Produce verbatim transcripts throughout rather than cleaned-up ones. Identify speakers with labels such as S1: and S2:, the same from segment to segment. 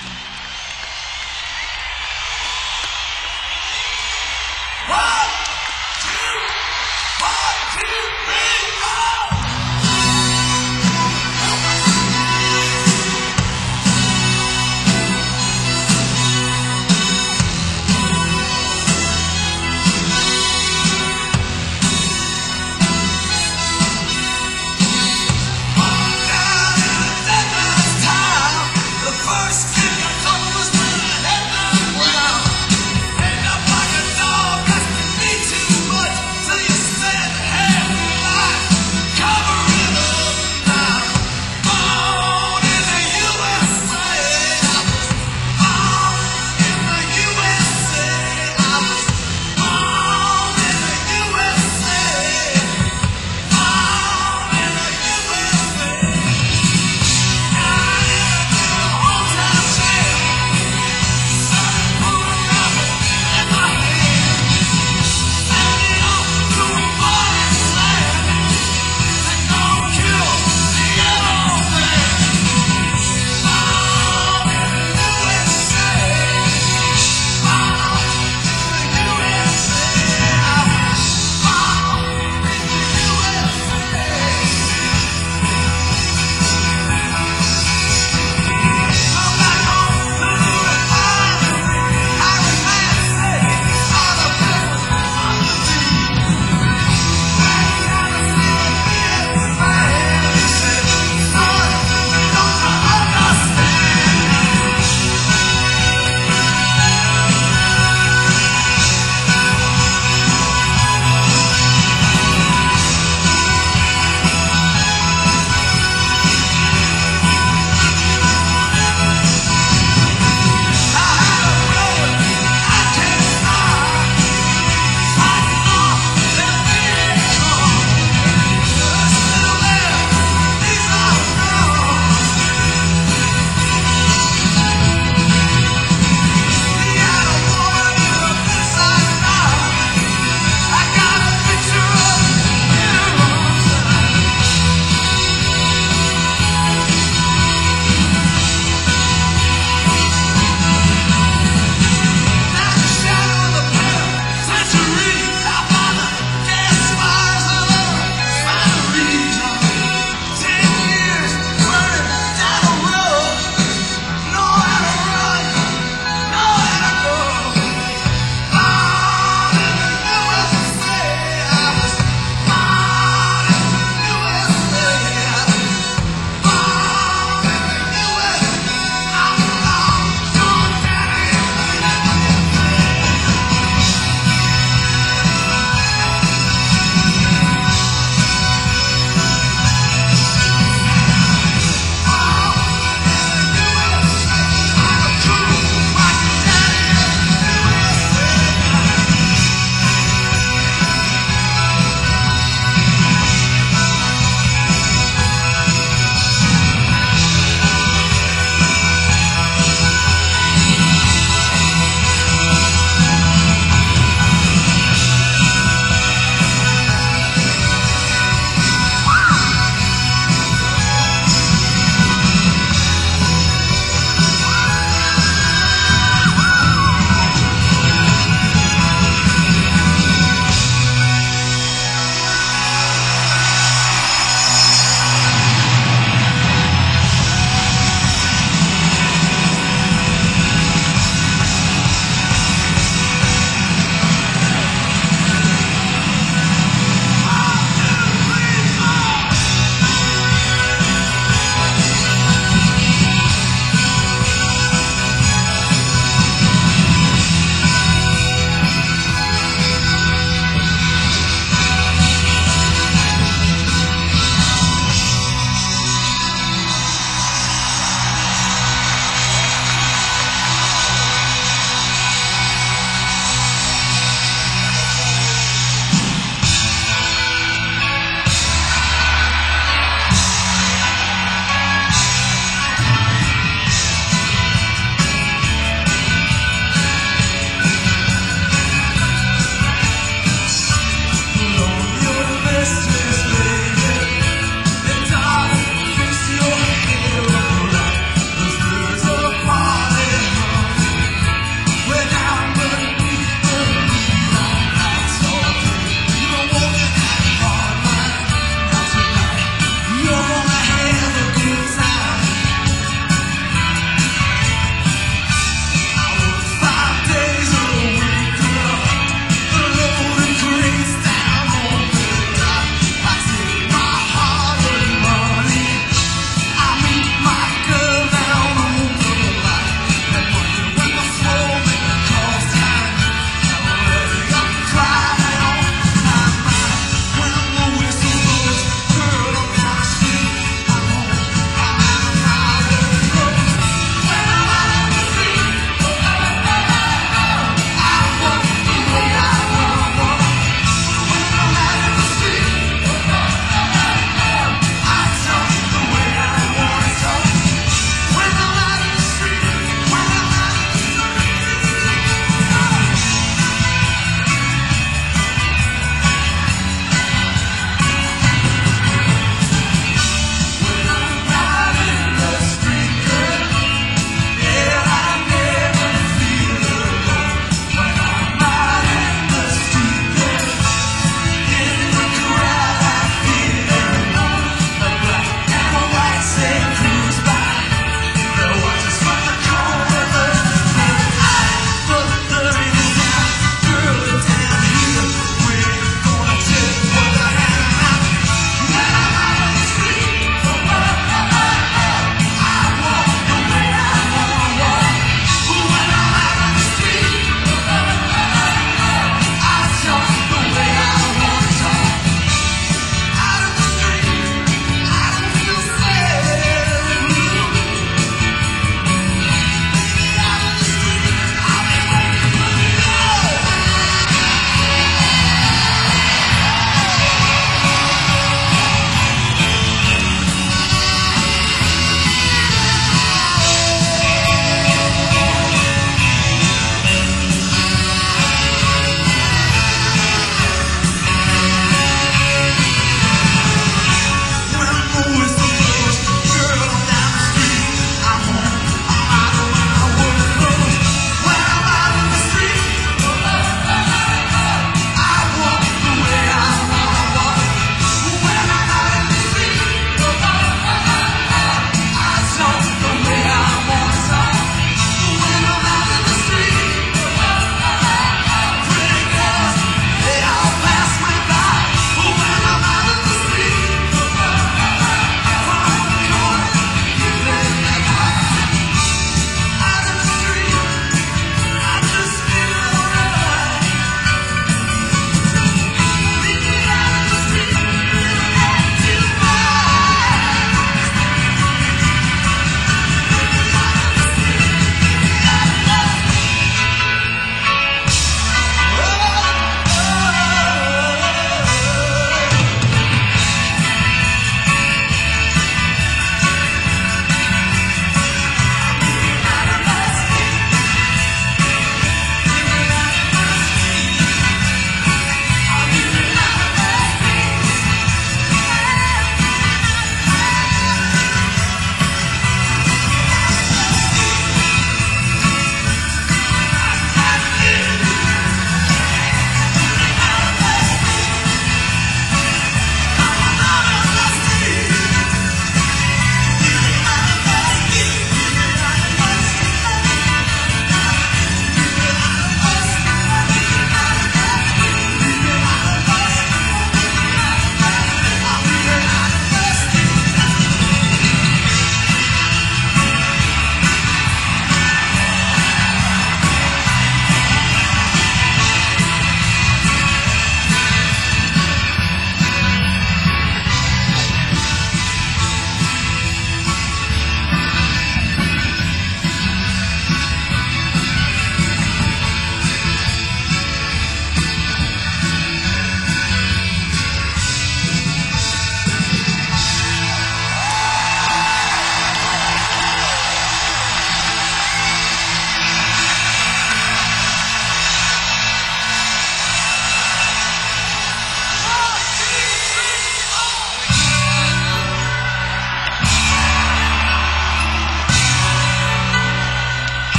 S1: First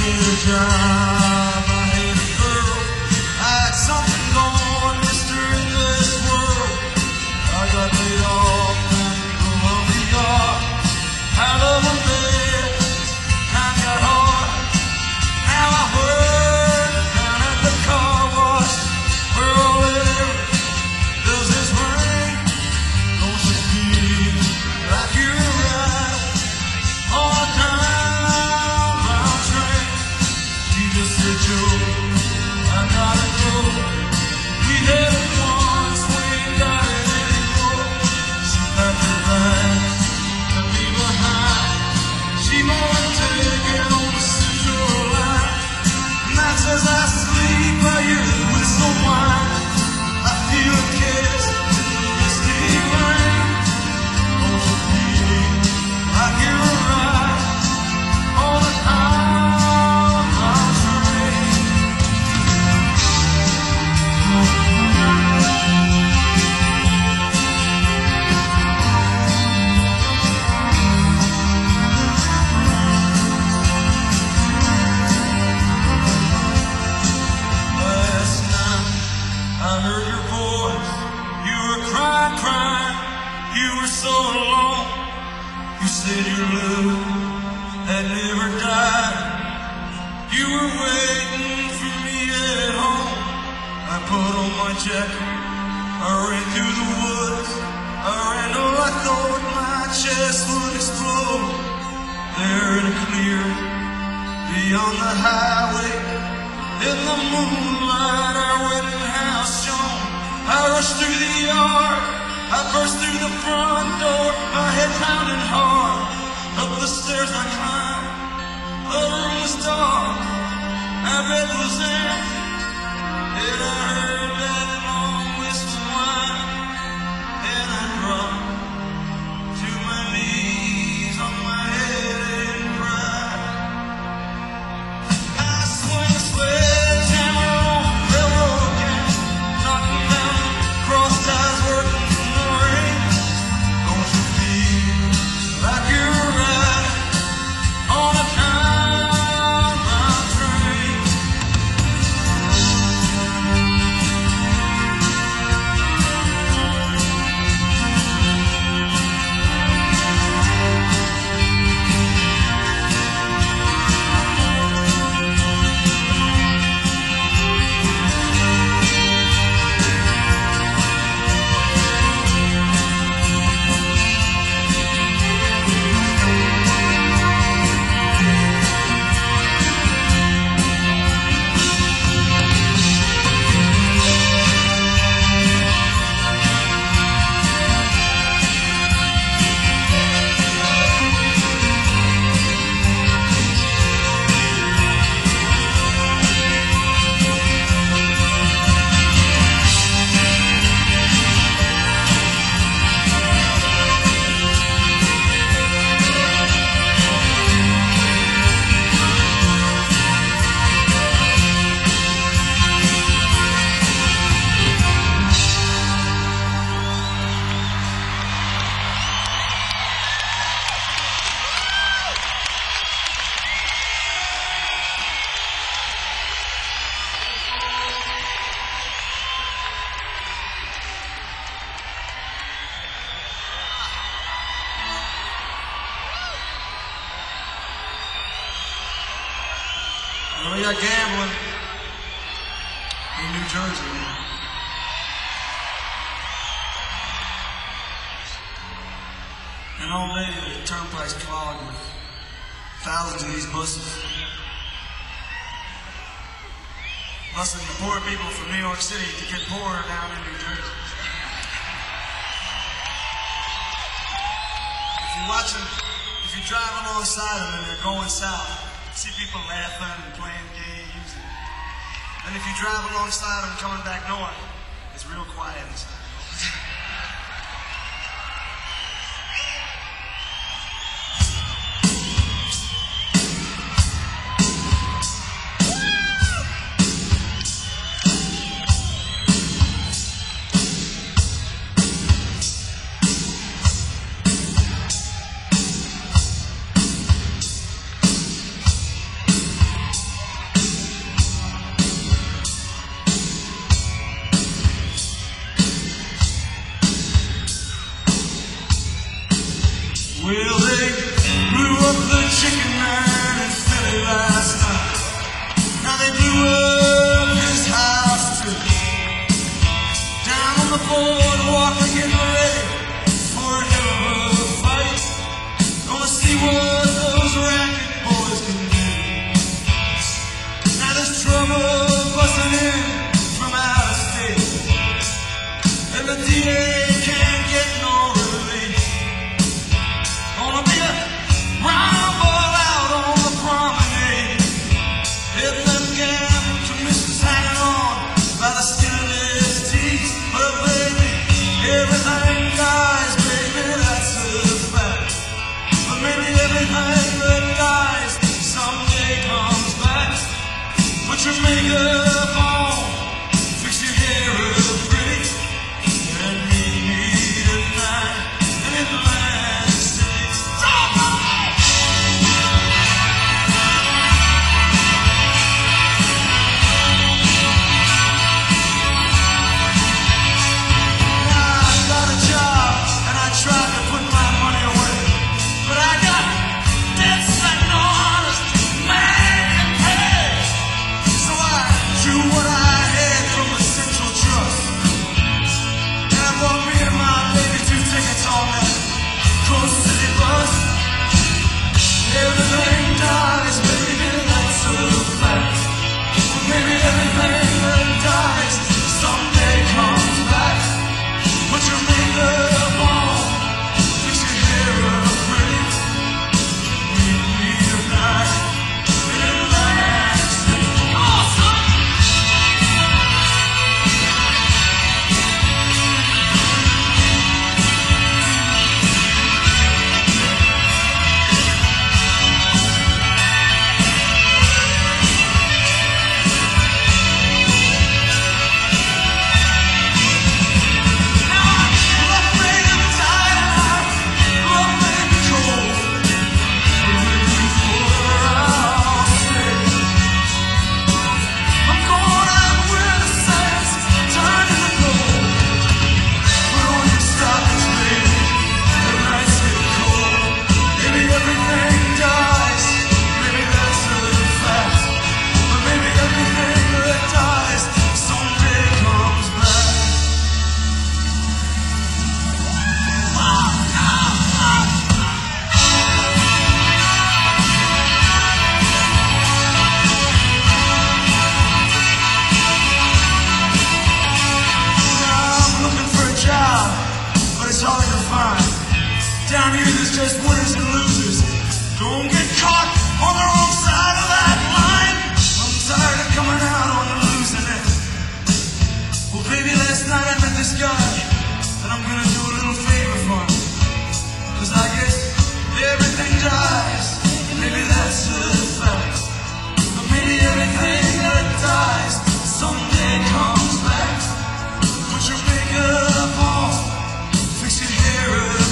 S1: hate a job, I hate a girl. I had something going, mister, in this world. I got laid off and grew up the yard. I love a man, time got hard. Now I work down at the car wash. Where all it ever does is rain. Don't you feel like you're right all the time round train? She just said, Joe, I gotta go. We had it once, we ain't got it anymore. She packed her bags, left me behind. She wanna take it on the Central Line. And that's as I sleep, I hear the whistle whine. I feel a kiss, misty rain. Don't you feel like you're right all the time round train? Last night I heard your voice. You were crying, crying. You were so alone. You said your love had never died. You were waiting for me at home. I put on my jacket. I ran through the woods. I ran, oh, I thought my chest would explode. There in a clearing beyond the highway, in the moonlight, our wedding house shone. I rushed through the yard, I burst through the front door, my head pounding hard. Up the stairs I climbed, the room was dark, my bed was empty, and I heard that long whistle whine, and I dropped to my knees on my head and cried. I swing a sledgehammer on the railroad gang, knocking down cross ties, working in the rain. Don't you feel like you're right on a time-bound train? Well, we got gambling in New Jersey now. And all day the turnpike's clogged with thousands of these buses. Busing the poor people from New York City to get poorer down in New Jersey. If you're watching, if you drive alongside them and they're going south, see people laughing and playing games. And if you drive alongside them coming back north, it's real quiet inside. D A can't get no relief. Gonna be a rumble out on the promenade. Hitting them gambling commissions hanging on by the skin of his teeth. But baby, everything dies, baby, that's a fact. But maybe everything that dies someday comes back. Put your makeup on, fix your hair up pretty, and meet me tonight in Atlantic City. I got a job and I tried to put my money away, but I got dead set no honest man can pay. So I drew what I had from the Central Trust, and I bought me and my baby two tickets on that Coast City bus. Everything dies, baby, that's a fact. Maybe everything that dies someday comes back. Put your makeup on, fix your hair up pretty, meet me tonight in Atlantic City. Awesome! Down here there's just winners and losers. Don't get caught on the wrong side of that line. I'm tired of coming out on the losing end. Well, baby, last night I met this guy that I'm gonna do a little favor for. Cause I guess everything dies. Maybe that's a fact. But maybe everything that dies someday comes back. Put your makeup on, fix your hair up.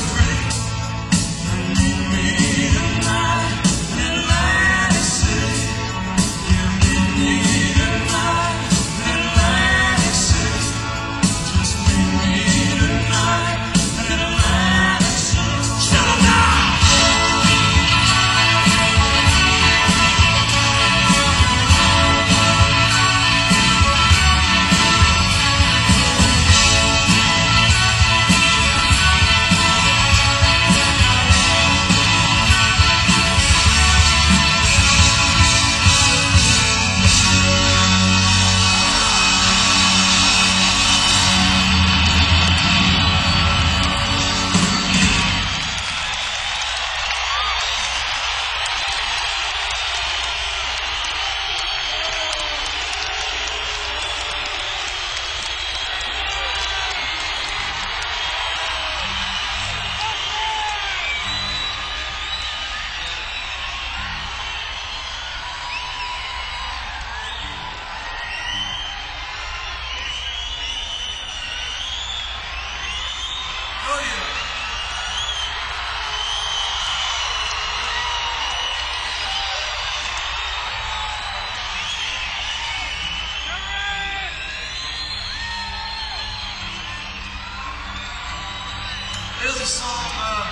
S1: Here's a song, uh,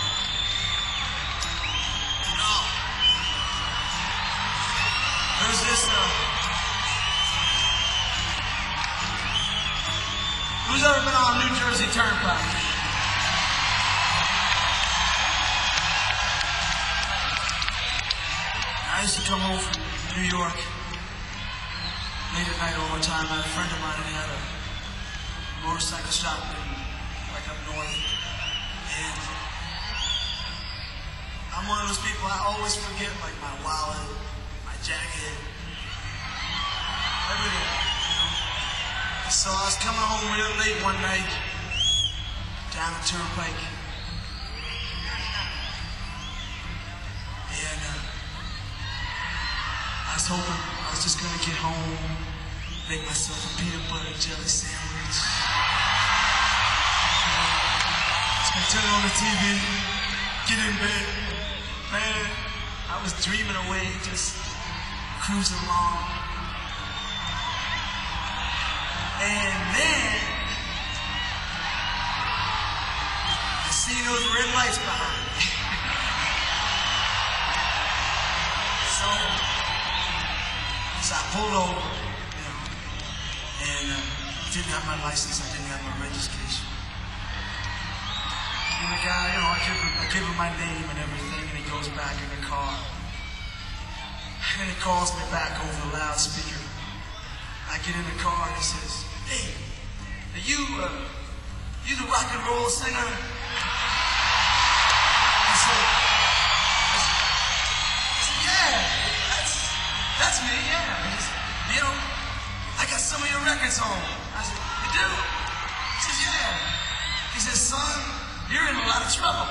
S1: no. There's this, uh, who's ever been on New Jersey Turnpike? I used to come home from New York late at night all the time. I had a friend of mine, and he had a motorcycle shop in, like up north. And I'm one of those people, I always forget like my wallet, my jacket, everything. So I was coming home real late one night, down the turnpike. And uh, I was hoping I was just gonna get home, make myself a peanut butter jelly sandwich. Just gonna turn on the T V, get in bed. Man, I was dreaming away, just cruising along. And then I see those red lights behind me. so, so I pulled over, you know, and uh, didn't have my license, I didn't have my registration. And the guy, you know, I give him, I give him my name and everything, and he goes back in the car. And then he calls me back over the loudspeaker. I get in the car and he says, "Hey, are you, uh, you the rock and roll singer?" I said, I said, "Yeah, that's, that's me, yeah. Said, you know, I got some of your records home." I said, "You do?" He says, "Yeah." He says, "Son, you're in a lot of trouble."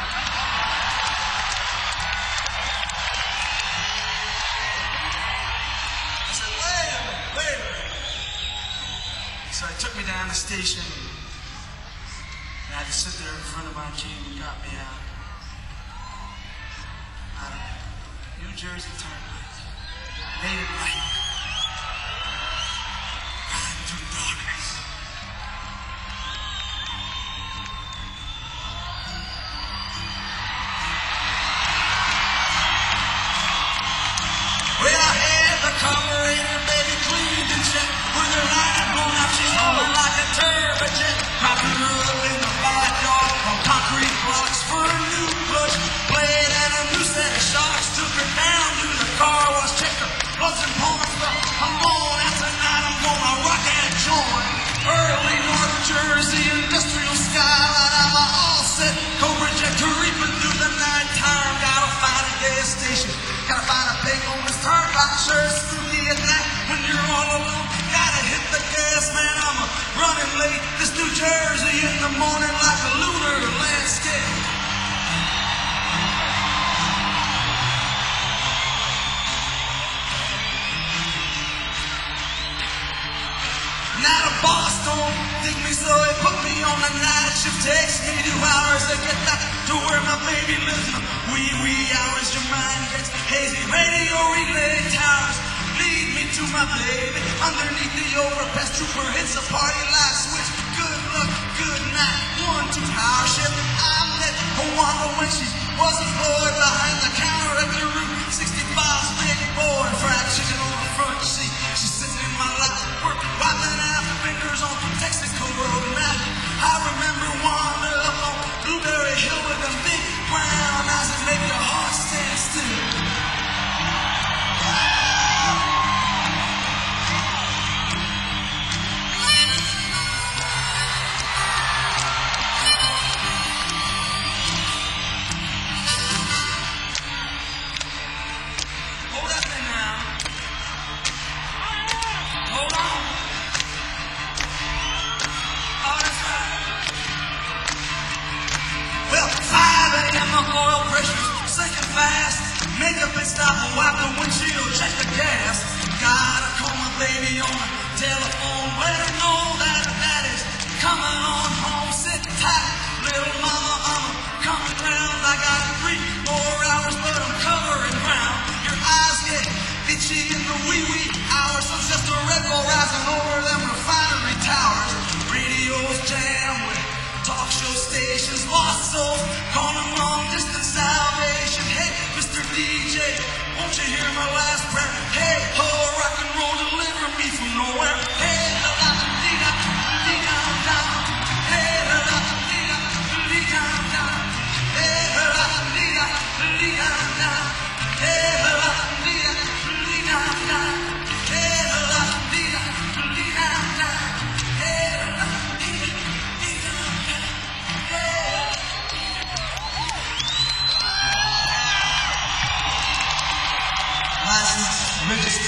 S1: I said, "Wait a minute, wait a minute." So he took me down the station, and I had to sit there in front of my Jeep and got me out. Out of New Jersey Turnpike, late at night, riding through the darkness. Well, I had the carburetor, baby, cleaned and checked. When the light blown out, she's humming like a turbojet. Propping her up in the backyard on concrete blocks for a new clutch blade and a new set of shocks. Took her down to the car wash, checked her plugs and pumps. I'm going out tonight, I'm gonna rock that joint. Early North Jersey industrial skyline, I'm all set. Cobra jet creeping through the nighttime. Gotta find a gas station, gotta find a pig on this turnpike. Sure, it's spooky at night when you're all alone. Gotta hit the gas, man, I'm a running late. This New Jersey in the morning like a lunar landscape. Now the boss don't think me, so he put me on the night shift. Takes me two hours to get back to where my baby lives. Wee wee hours, your mind gets hazy. Radio relay towers lead me to my baby. Underneath the overpass, trooper hits a party light switch. Good luck, good night, one, two, power shift. I met Wanda when she was employed behind the counter at the Route sixty-five's big boy. Fried chicken on the front seat. She's sitting in my lap, work, wiping out the fingers on the Texaco road map. I remember Wanda up on Blueberry Hill with them big brown eyes that make your heart stand still. Oil pressure's sinking fast. Make up and stop and wipe the windshield, check the gas. Gotta call my baby on the telephone, let her know that daddy's coming on home. Sit tight, little mama, I'm coming round. I got three more hours, but I'm covering ground. Your eyes get itchy in the wee wee hours. So it's just a Red Bull rising over them refinery towers. Radio's jammed with talk show stations, lost souls calling long distance salvation. Hey, Mister D J, won't you hear my last prayer? Hey, oh, rock and roll, deliver me from nowhere. Hey, la la la dee da dee da da. Hey.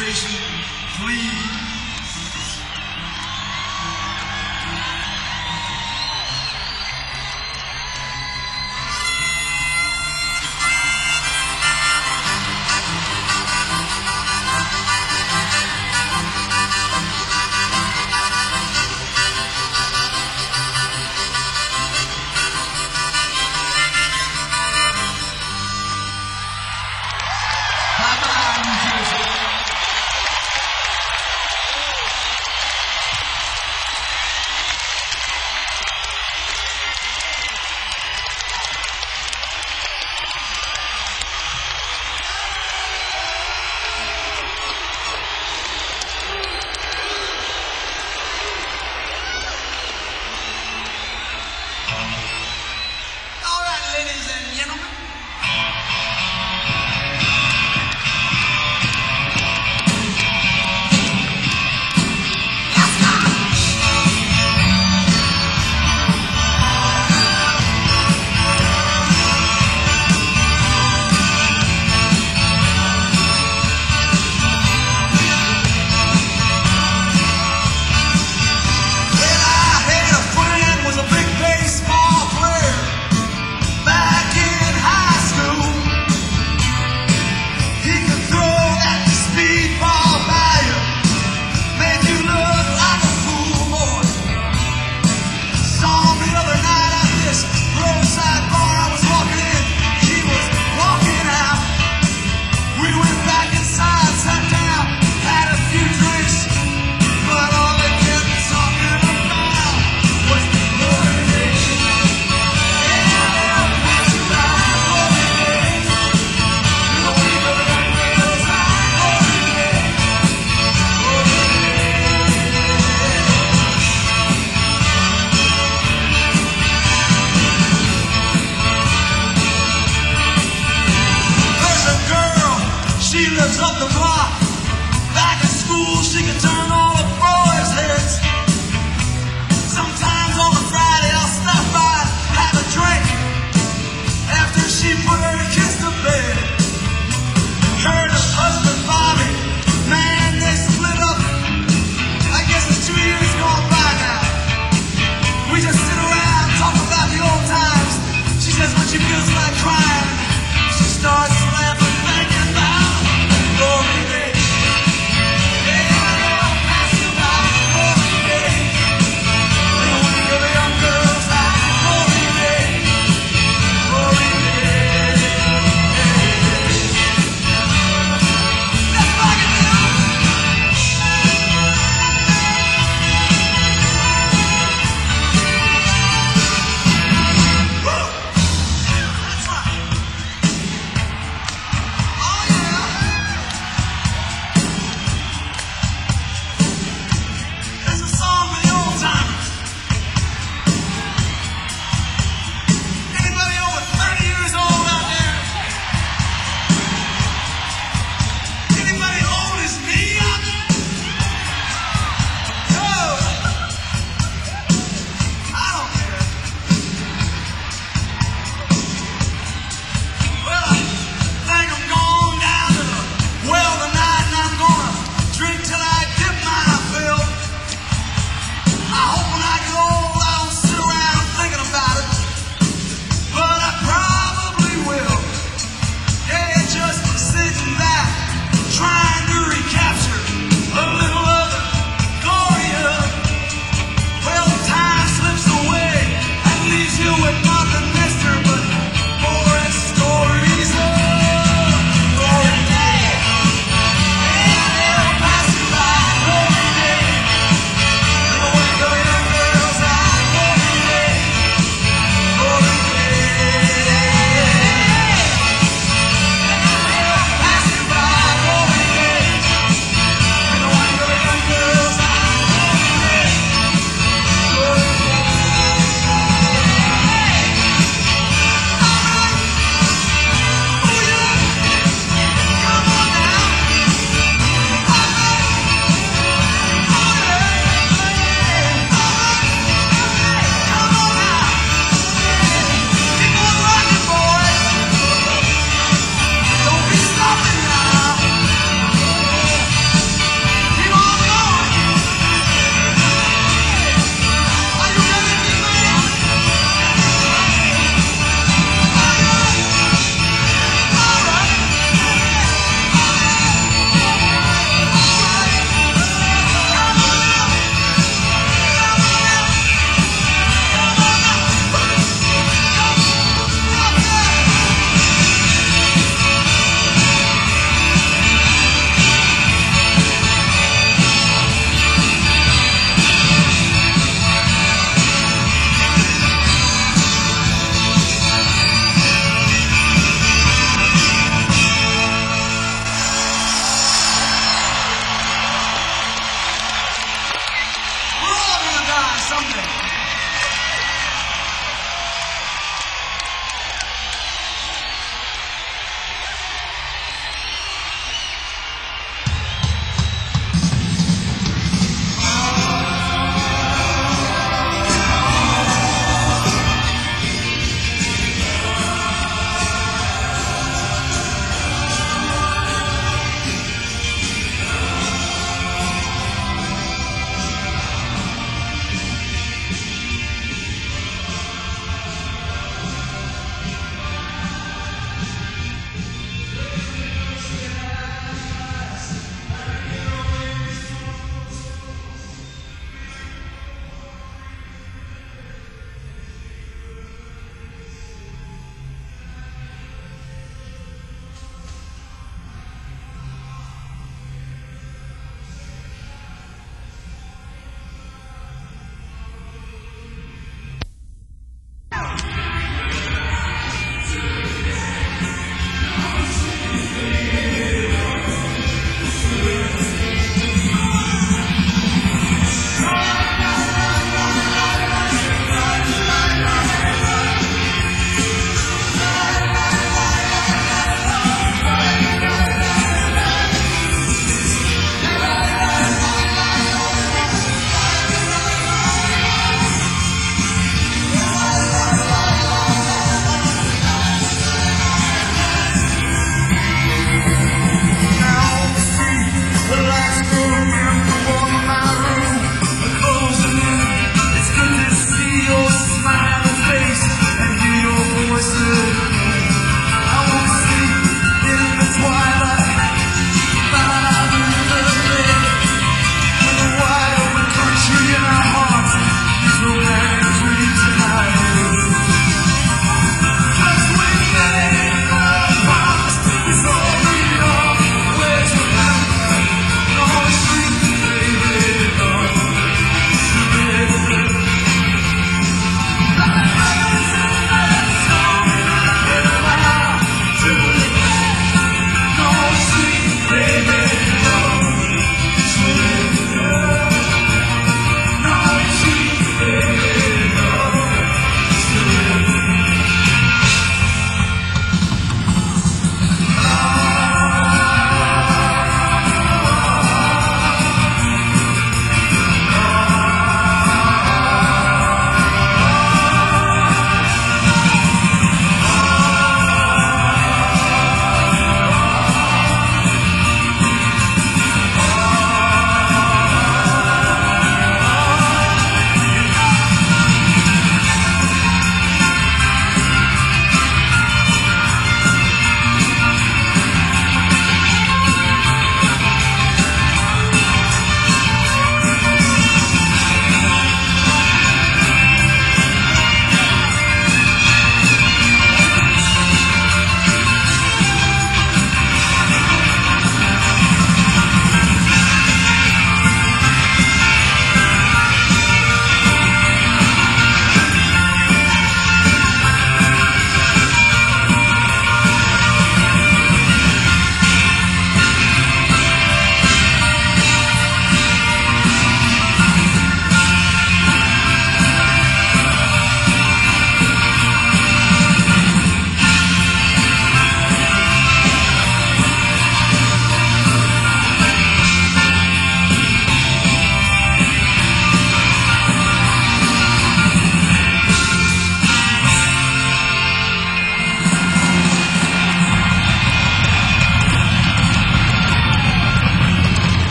S1: organization, please.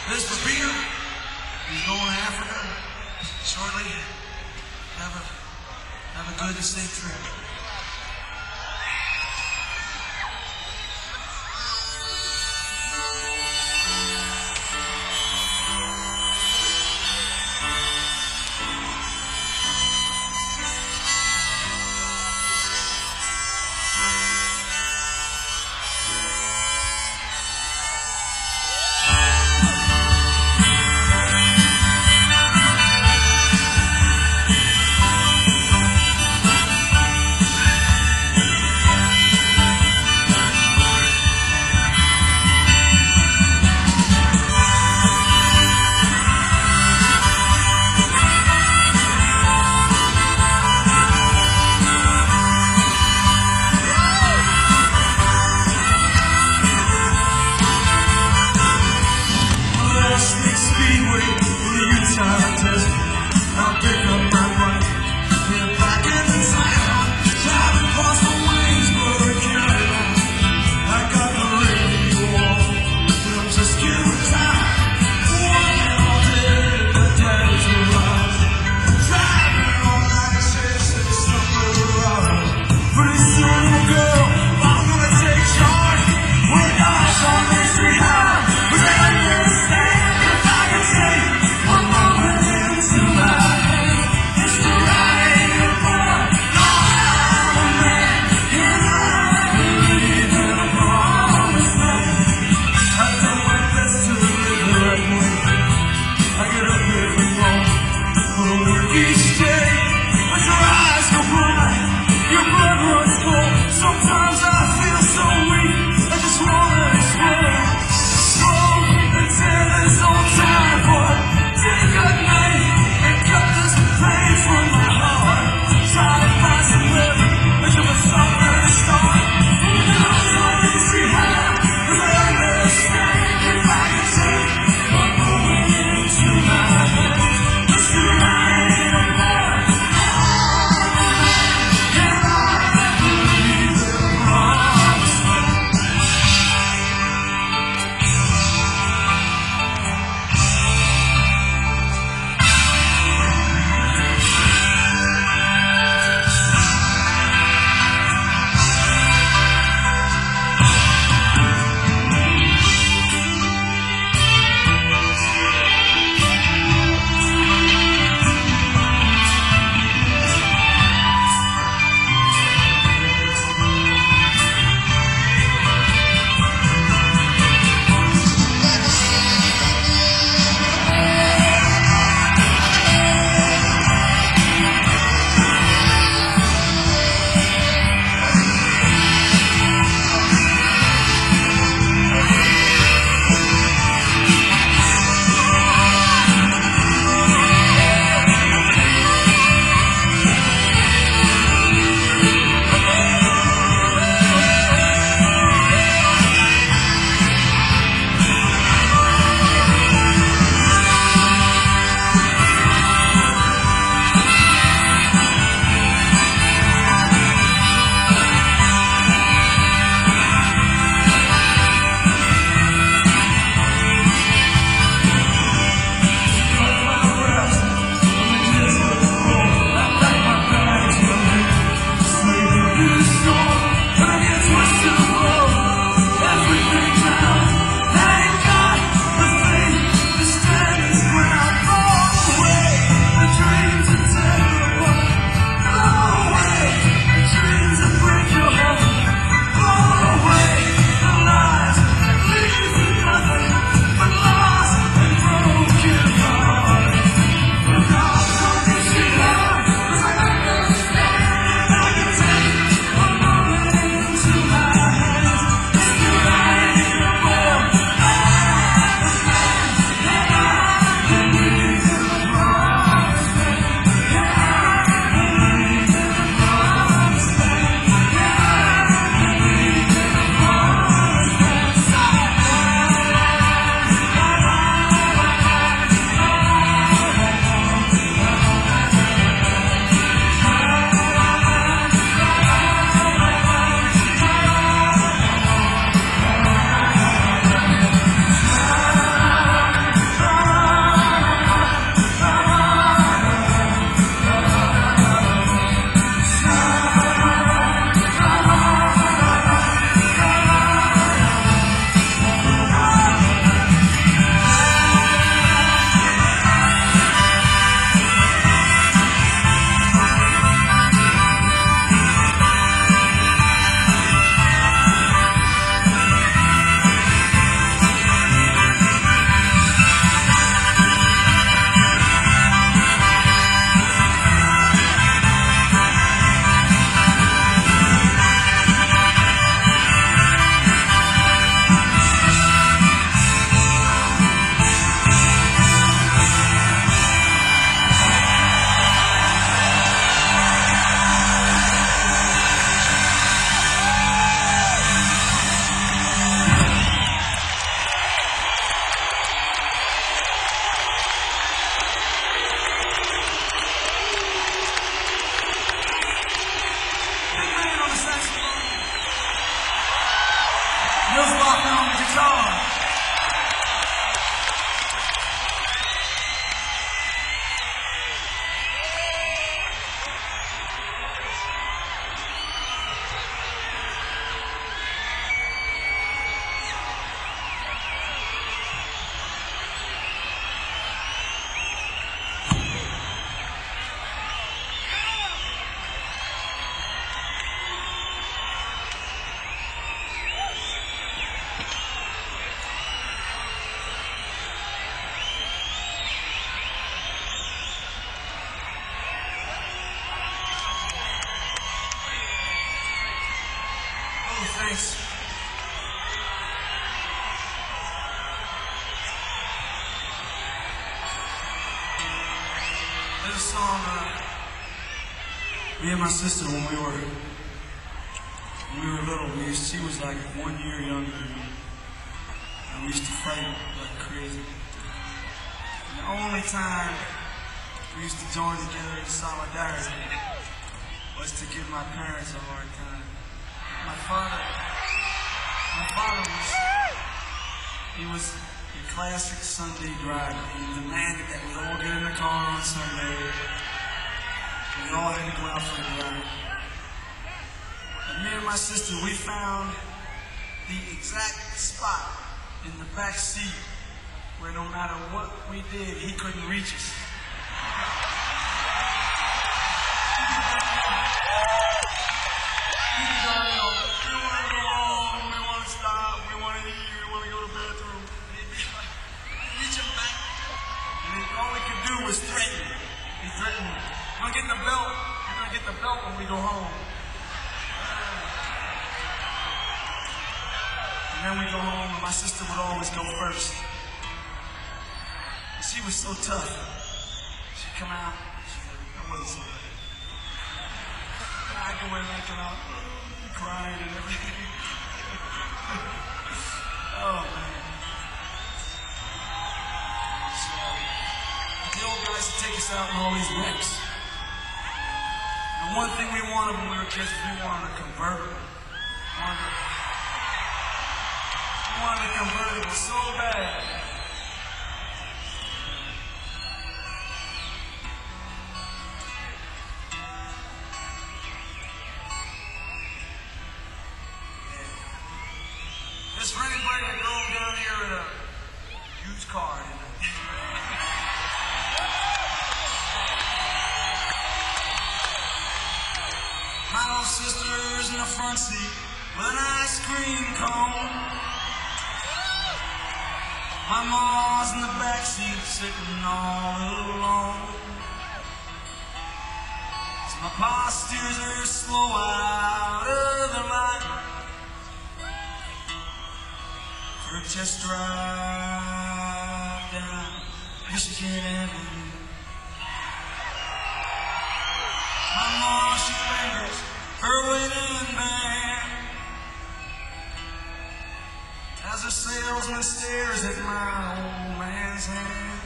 S1: This for Peter, who's going to Africa shortly. Have a, have a good and safe trip.
S2: One more
S1: did a song, uh, me and my sister when we were when we were little. We used, she was like one year younger than me, and we used to fight like crazy. And the only time we used to join together in solidarity was to give my parents a hard time. My father, my father was, he was the classic Sunday driver. He demanded that we all get in the car on Sunday. We all had to go out for a drive. And me and my sister, we found the exact spot in the back seat where no matter what we did, he couldn't reach us. Was threatened. He threatened. We're gonna get the belt. We're gonna get the belt when we go home. And then we go home, and my sister would always go first. And she was so tough. She'd come out. She'd like, I wasn't so bad. And I'd go in like, you know, crying and everything. Oh man. The old guys would take us out in all these wrecks. And one thing we wanted when we were kids was we wanted a convertible. We wanted, we wanted a convertible so bad. Yeah. Just for anybody that drove down here in a used car, you know. My little sister's in the front seat with an ice cream cone. My mom's in the back seat sitting all alone. So my pa steers her slow out of the light for a test drive down Michigan Avenue. My mom, she fingers her wedding band as the salesman stares at my old man's hand.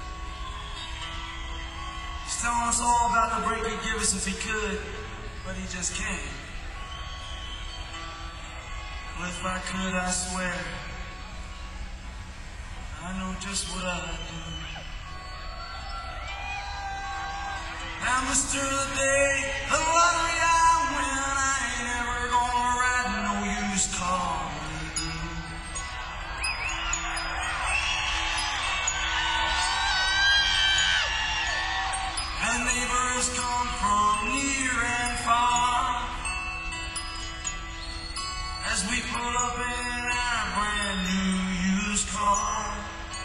S1: He's telling us all about the break he'd give us if he could, but he just can't. Well, if I could, I swear, I know just what I'd do. Now, Mister The Day, the lottery I win, I ain't ever gonna ride no used car with you. And neighbors come from near and far as we pull up in our brand new used car.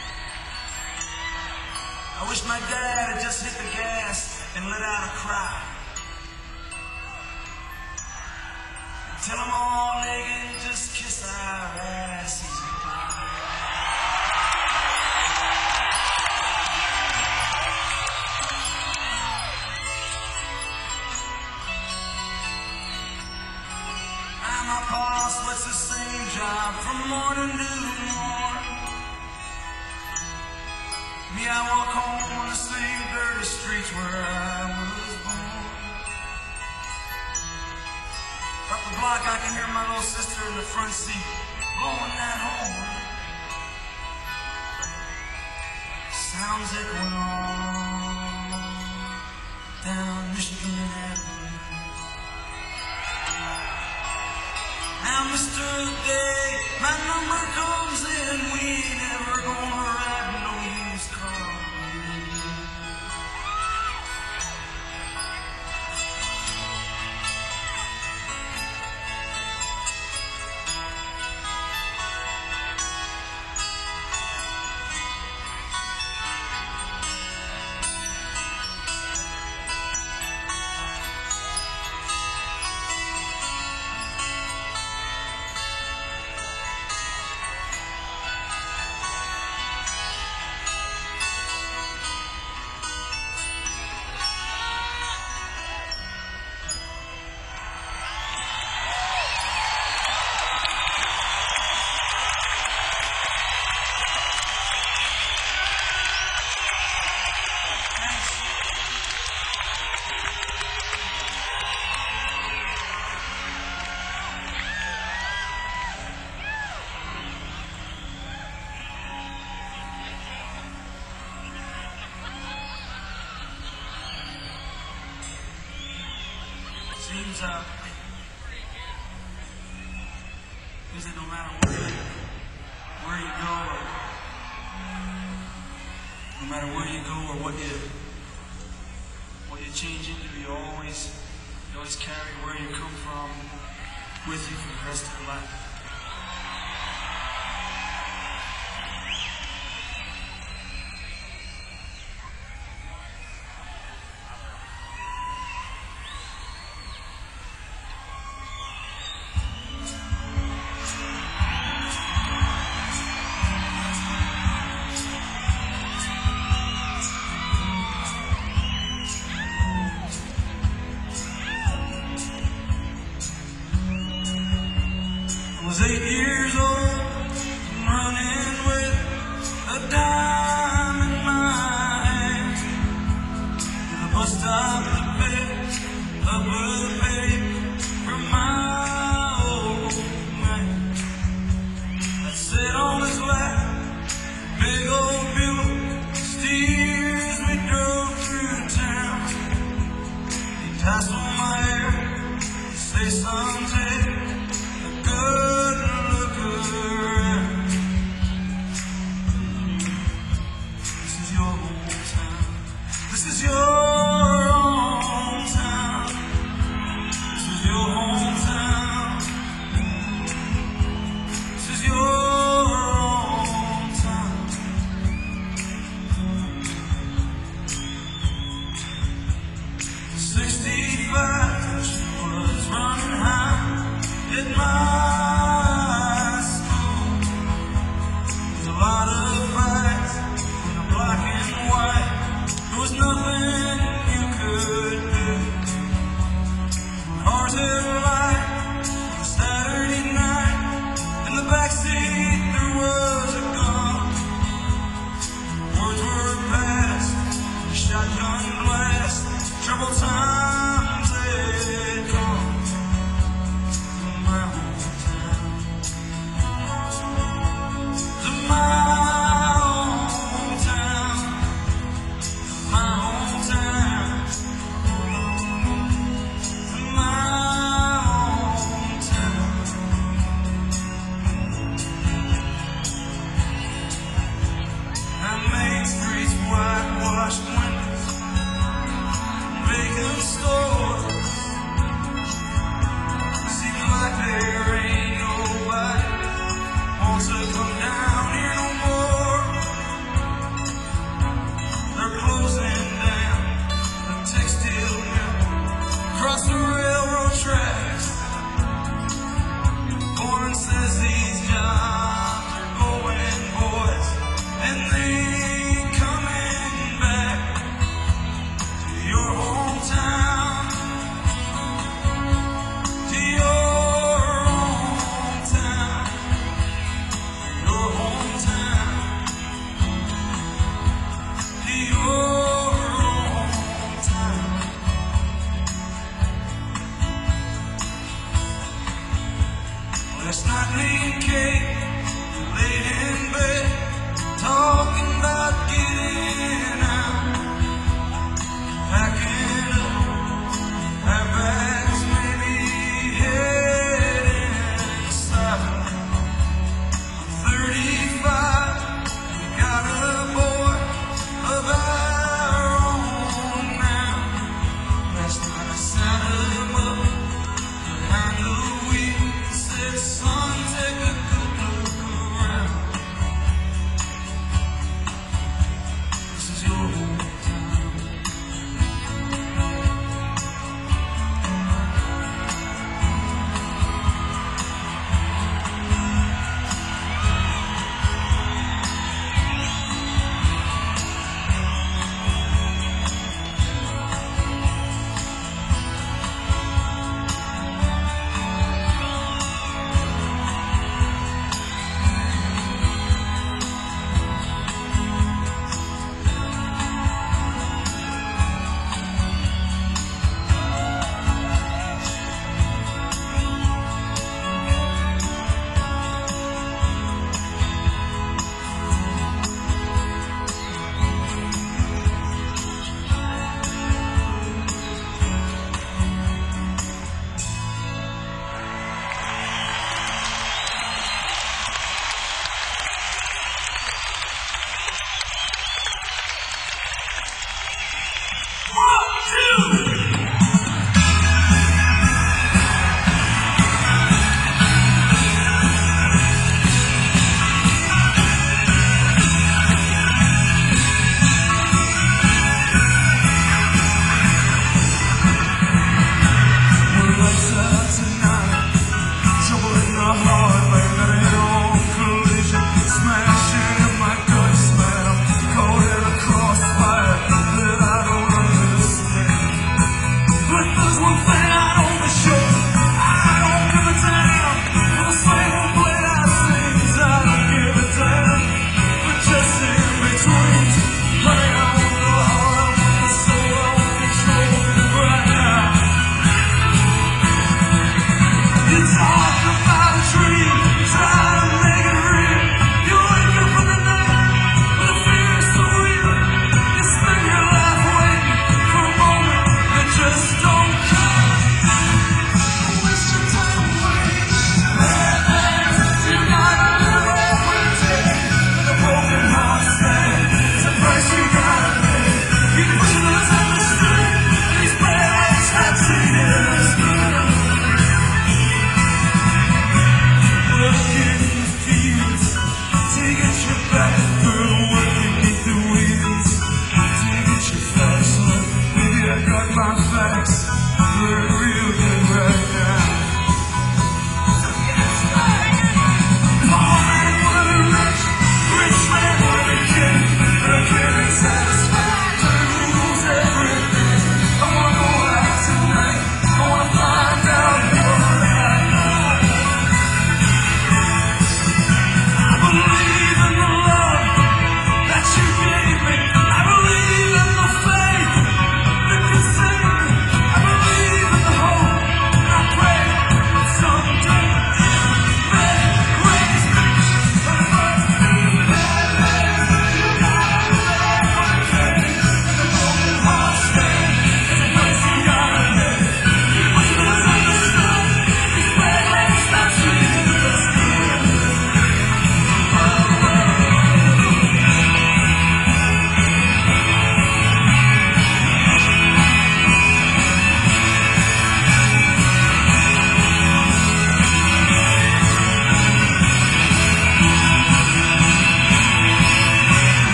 S1: I wish my dad had just hit the gas and let out a cry. And tell them all they can just kiss our asses goodbye. And my pa sweats the same job from morning to morn. Me, I walk home on the same dirty streets where I was born. Up the block, I can hear my little sister in the front seat blowing that horn. Sounds echoing all down Michigan Avenue. Now, Mister The Day, my number comes in, we ain't ever gonna ride no used car. is uh, is that no matter where, where you go, or no matter where you go or what you what you change into, you always you always carry where you come from with you for the rest of your life.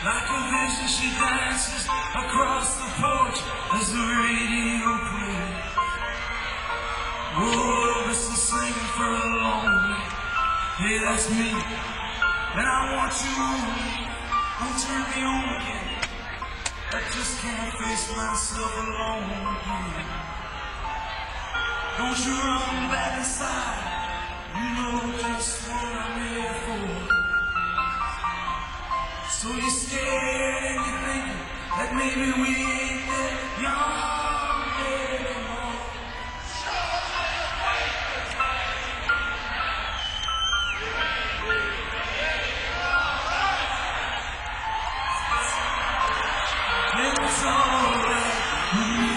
S1: Like a vision, she dances across the porch as the radio plays. Oh, this is singing for a lonely. Hey, that's me, and I want you on me. Don't turn me on again. I just can't face myself alone again. Don't you run back inside. You know just what I'm here for. So you're scared and you're thinking that maybe we ain't that young anymore. It's alright with me.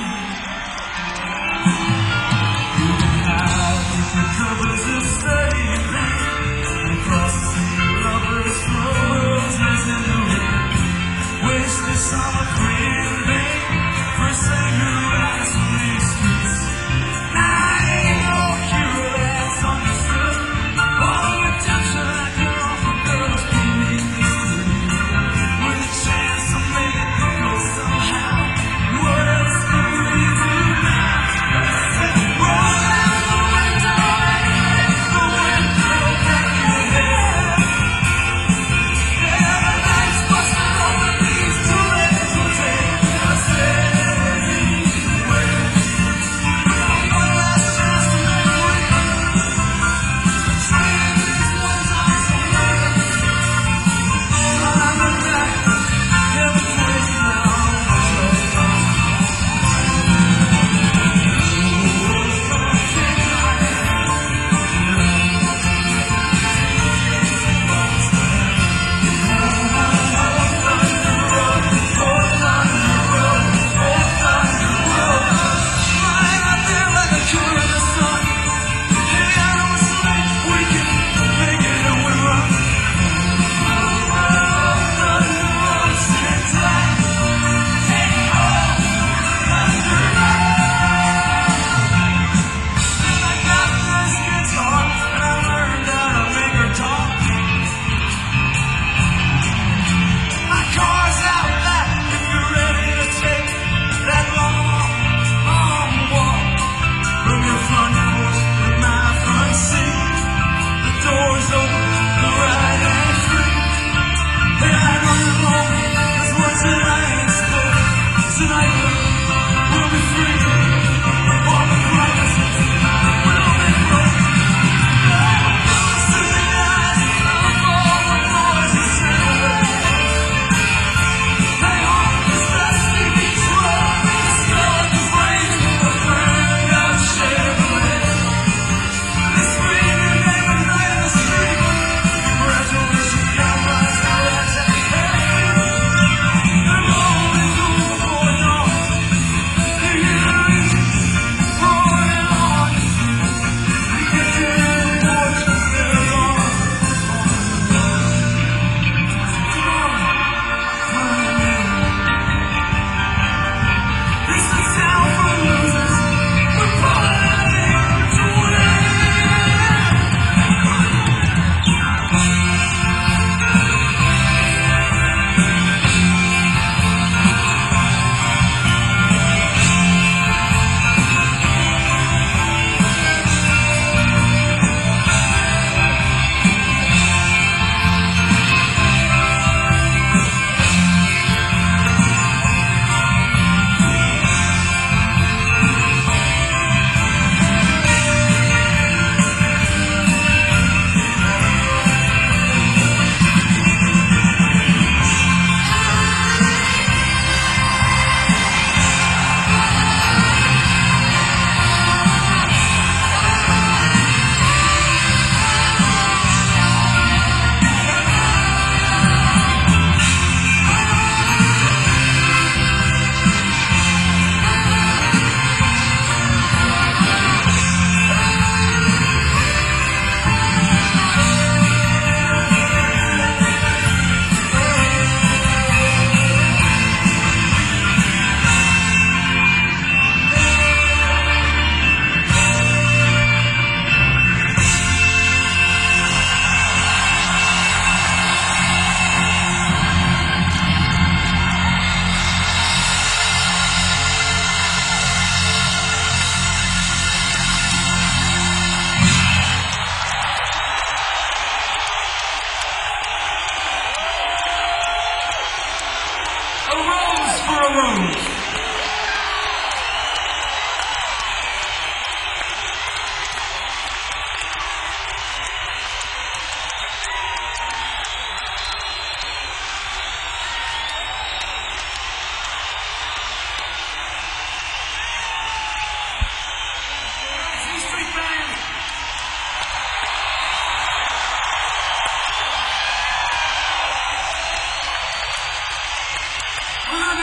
S1: You can hide with the covers of study and pain. Across the sea, lovers, flowers, in the wind. Waste the summer praying in vain for a second goodbye on these streets. Now I ain't no hero that's understood. All the attention I get off of girls beneath the street. With a chance to make it go somehow. What else could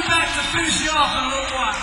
S2: be back to finish you off in a little while.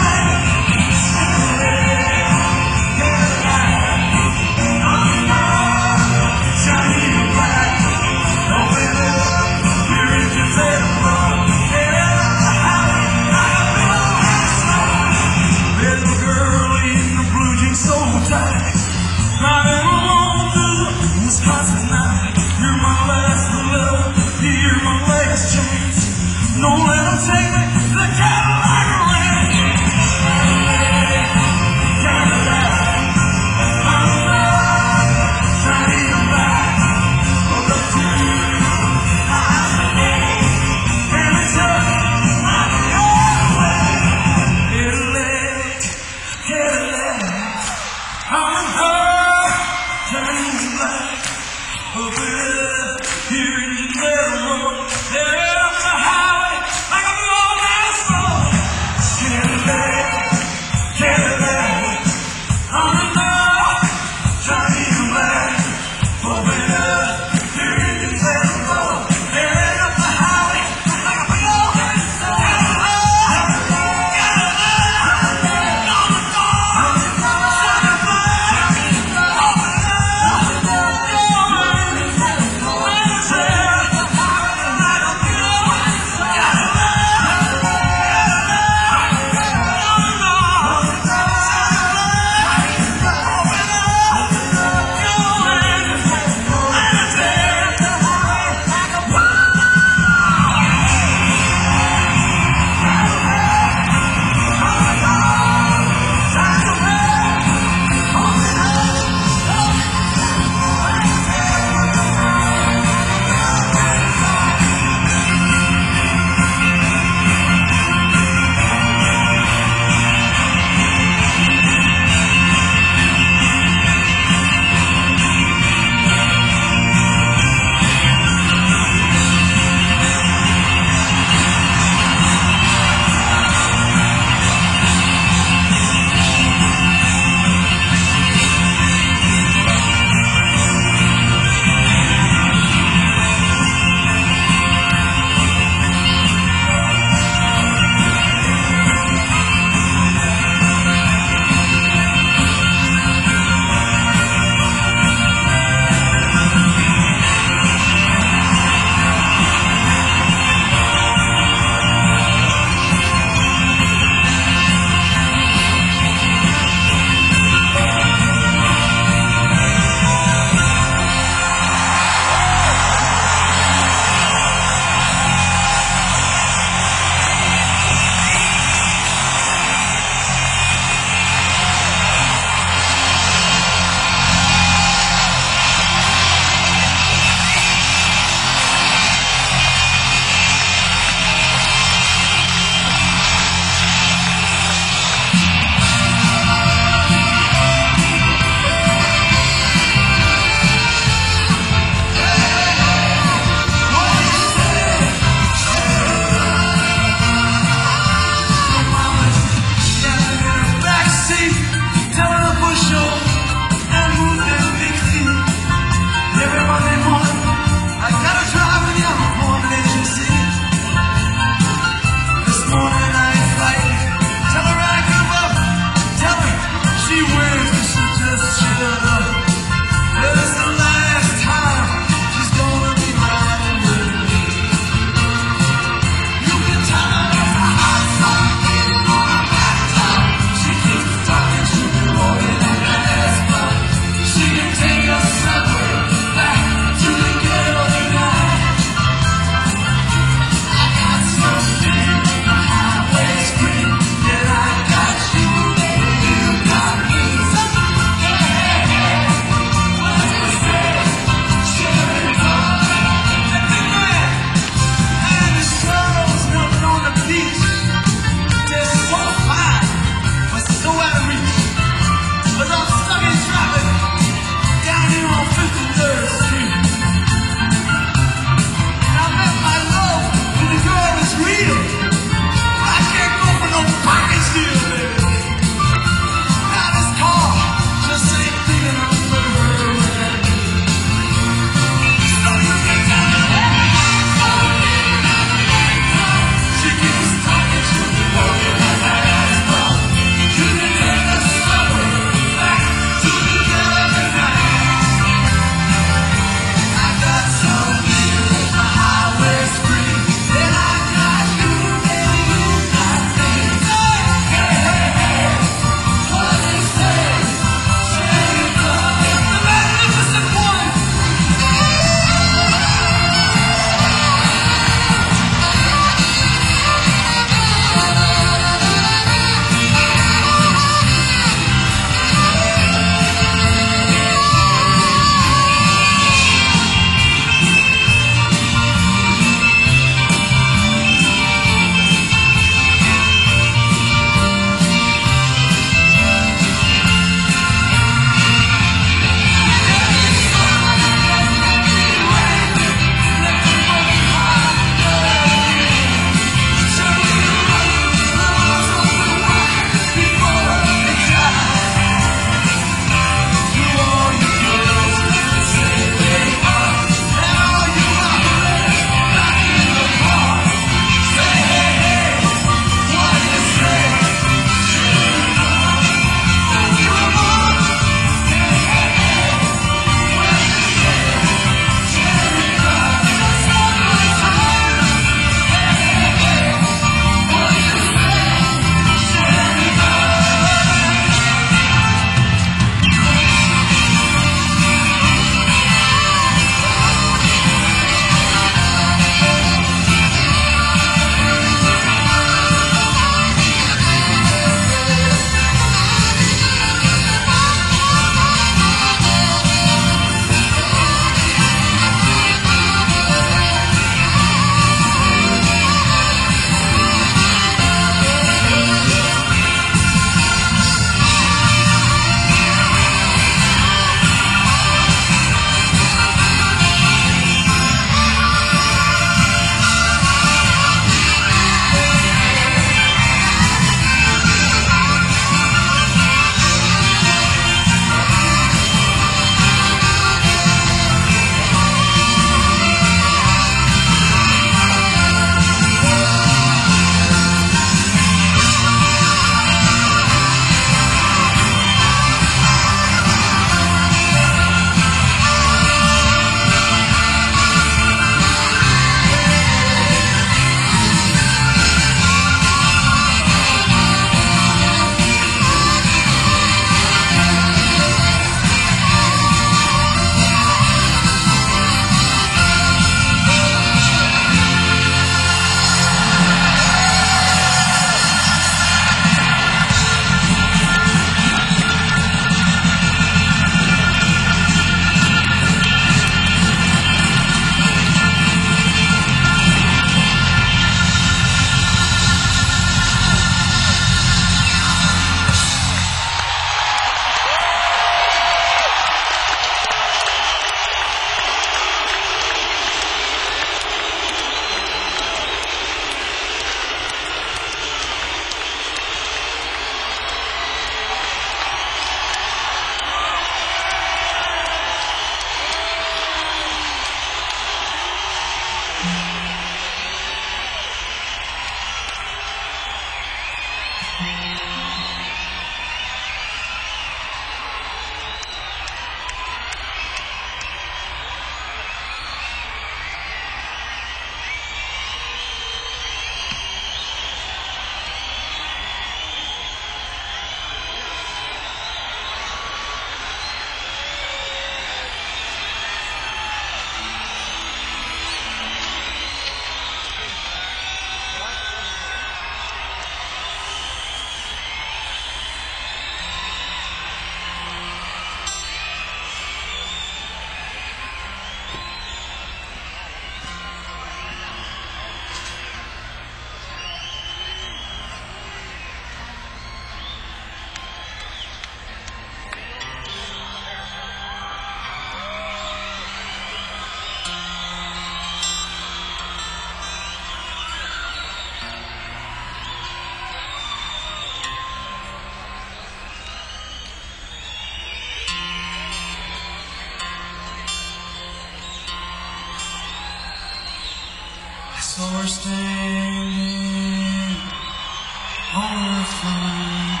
S1: saw her standing on her front,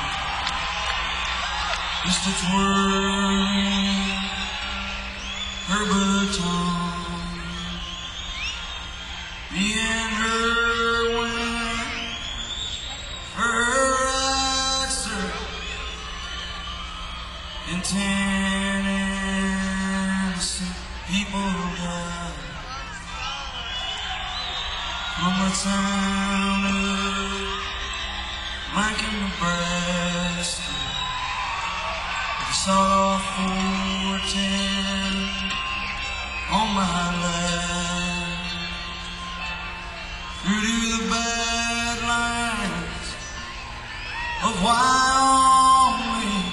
S1: just a twirling her baton. Me and her went for her rights, sir, in ten innocent people died from the town of Lincoln, Nebraska. The sawed-off four ten on my lap, through to the badlands of Wyoming.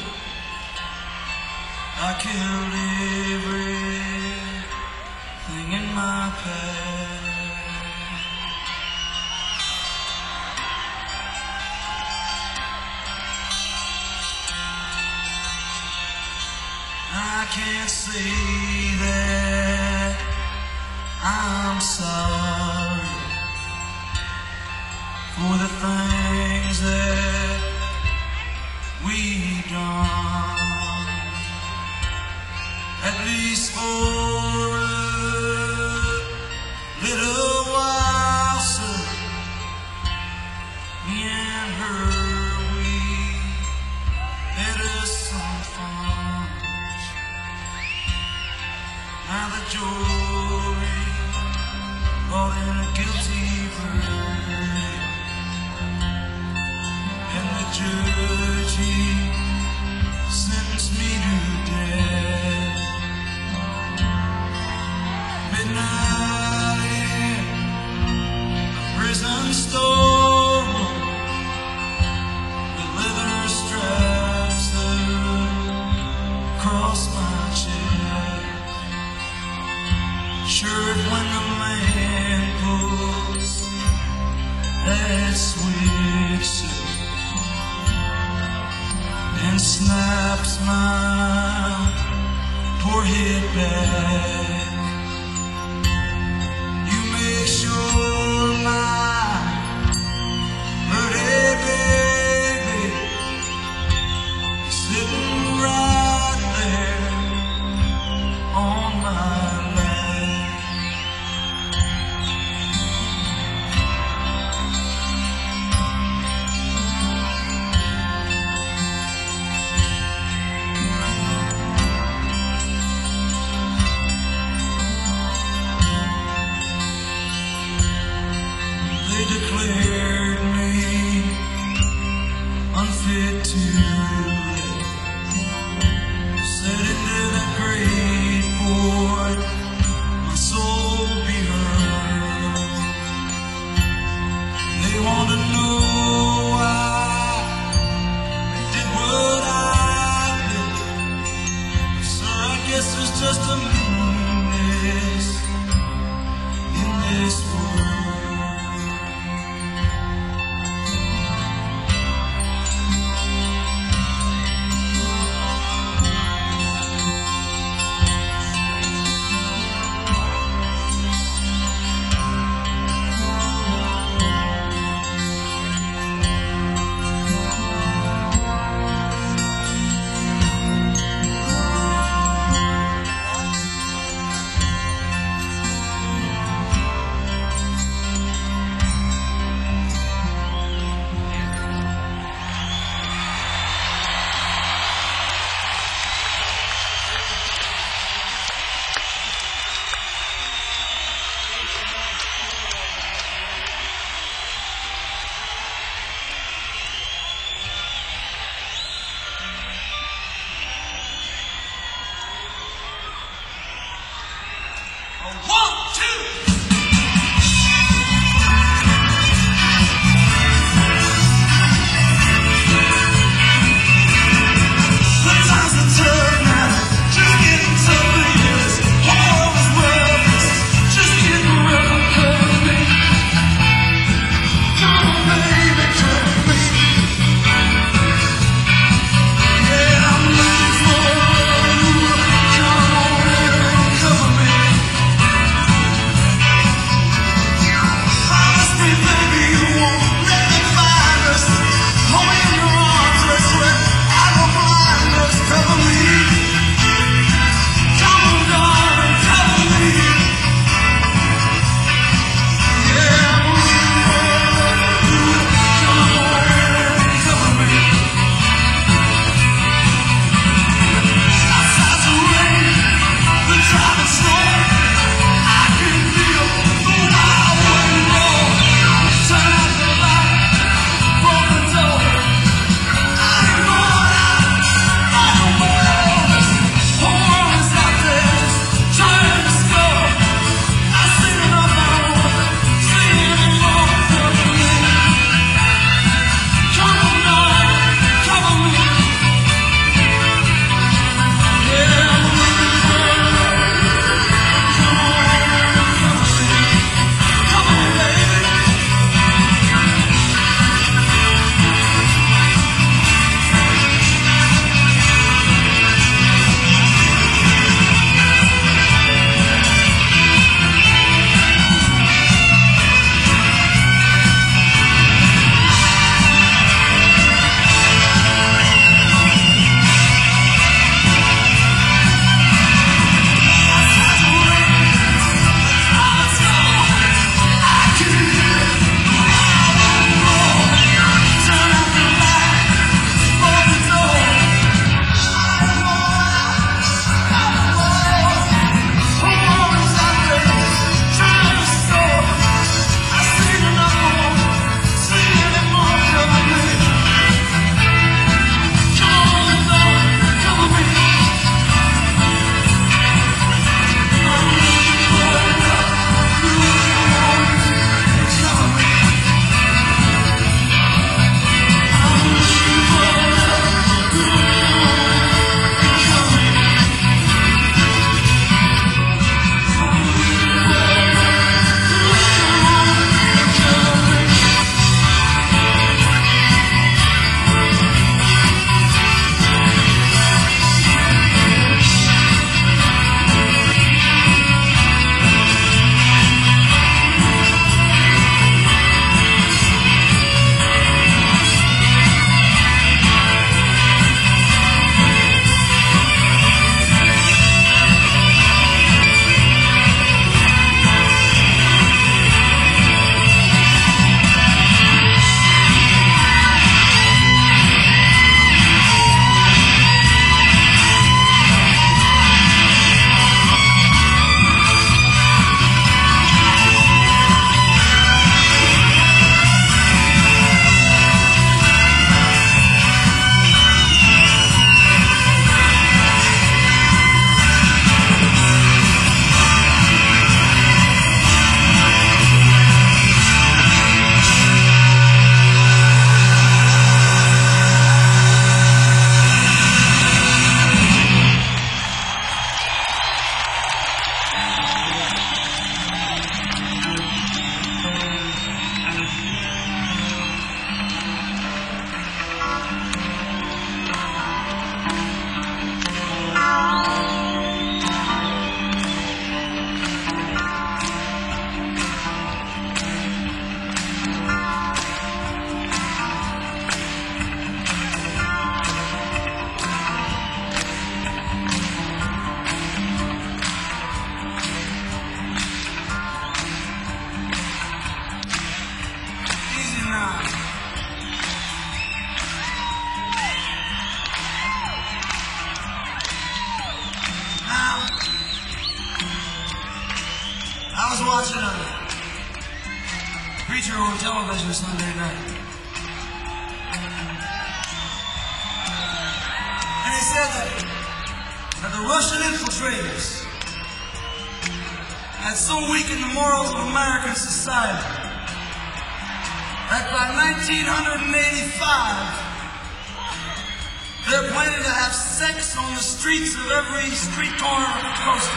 S1: I killed everything in my path. I can't say that I'm sorry for the things that we done, at least for a little while, sir. Me and her, we had us some fun. Now the jury brought in a guilty verdict, and the judge, he sentenced me to death. Midnight in a prison store, with leather straps that cross my chest. Shirt when the man pulls that switch and snaps my poor head back. You make sure my pretty baby is sitting right there on my lap. They declared me unfit to live, said into that great void my soul be heard. They want to know why I did what I did. Sir, I guess there's just a meanness in this world. preacher on television Sunday night. And he said that, that the Russian infiltrators had so weakened the morals of American society that by nineteen eighty-five, they're planning to have sex on the streets of every street corner of the coast.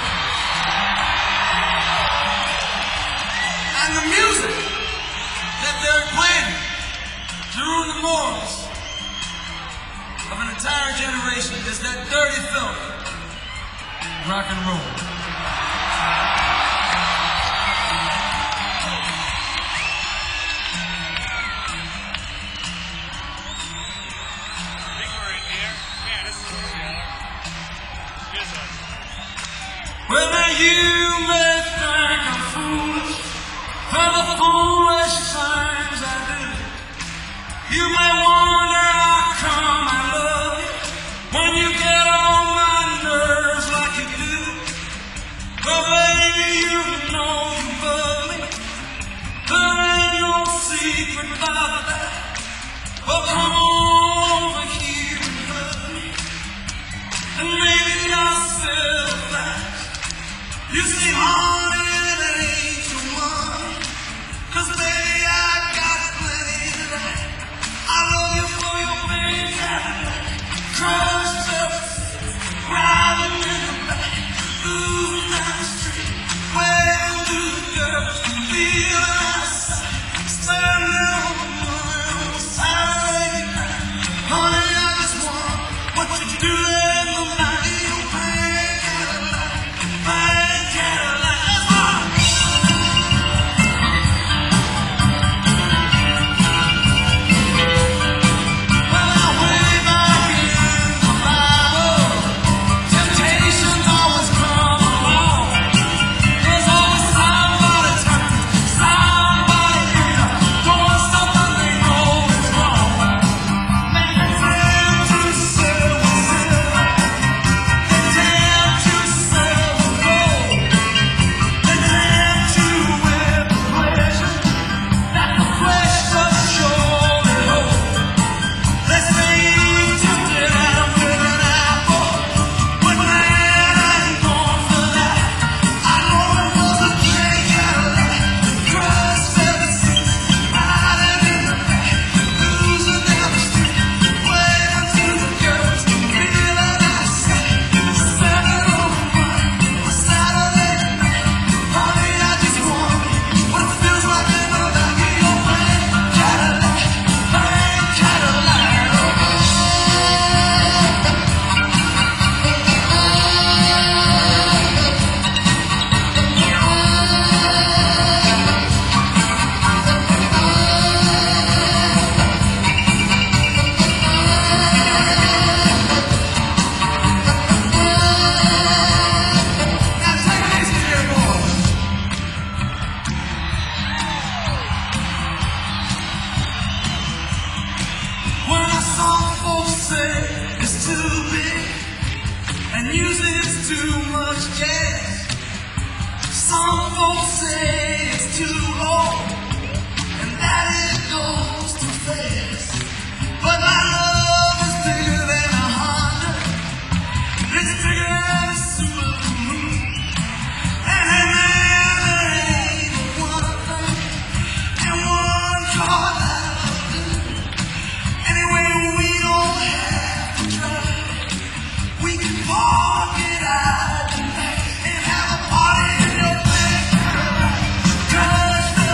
S1: And the music that they're playing to ruin the morals of an entire generation is that dirty filth, rock and roll. Well, now you may think I'm foolish for the foolish things I do. You may wonder how come I love you when you get on my nerves like you do. But baby, you know you love me. There ain't no secret about that. Well, come on over here and love me, and maybe I'll sympathize. You see, honey, it ain't too much, 'cause baby, I got plenty of that. I love you for your big Cadillac, crushed up, riding in the back, moving down the street, waving to the girls, feeling outside, spending all the money on a Saturday night. Honey, I just want what you do in the night, you big Cadillac, big Cadillac. Let's rock! Well, now way back in the Bible, temptations always come along. There's always somebody tempted, somebody here, doing something they know is wrong. They tempt you to sell with silver, they tempt you to sell with gold, they tempt you with the pleasure that the flesh does surely hold. They say you tempted Adam with an apple, but man, I ain't going for that. I know it was a big Cadillac, crushed ever since, riding in the back, losing down the street, waving to the girls, feeling outside, spending all the money on a Saturday night. Honey, I just want what it feels like in the back of your big Cadillac, big Cadillac. Now take it easy there, boys. When I saw folks say it's too big and music's too much jazz, some folks say it's too low and that it goes too fast. But my love is bigger than a Honda, it's bigger than a Subaru. And hey man, there ain't one thing and one car that'll do. Anyway, we don't have to drive. We can park it out tonight and have a party in your big Cadillac, crushed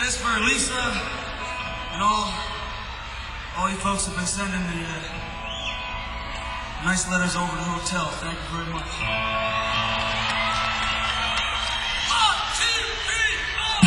S1: This for Lisa and all, all you folks have been sending the uh, nice letters over to the hotel. Thank you very much. One, two, three, four.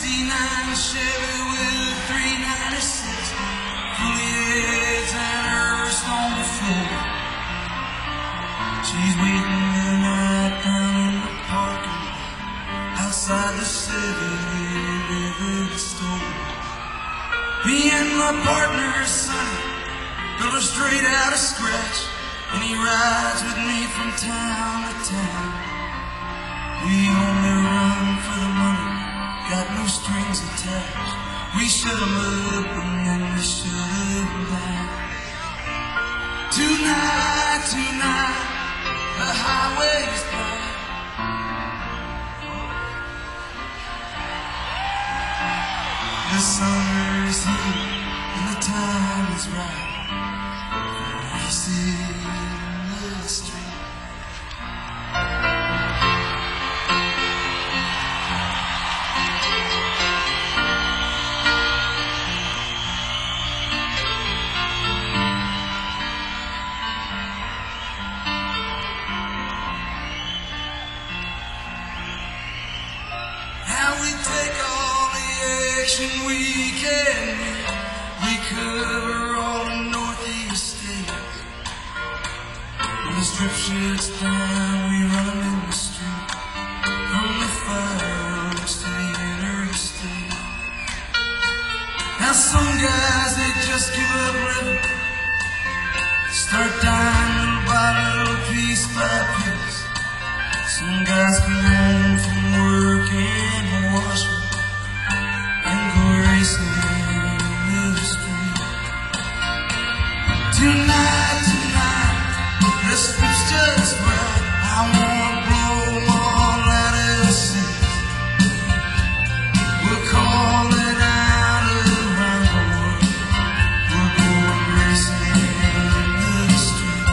S1: sixty-nine Chevy with a three ninety-six, fully edged and her stone the floor. She's waiting the night down in the parking lot outside the seven-eleven store. Me and my partner, Sonny, built her straight out of scratch, and he rides with me from town to town. We only run for the money, got no strings attached. We shut 'em up and then we shut 'em down. Tonight, tonight, the highway's bright. The summer's here and the time is right. We sit in the street. We take all the action we can meet. We cover all the northeast states. When the strip shuts down, we run in the street, from the fireworks to the interstate. Now some guys, they just give up living, start dying little by little, piece by piece. Some guys come home from work and wash and go racing in the street. Tonight, tonight, the strip's just right. I wanna blow 'em all out of the city. We'll call it out around the world. We're going racing in the street.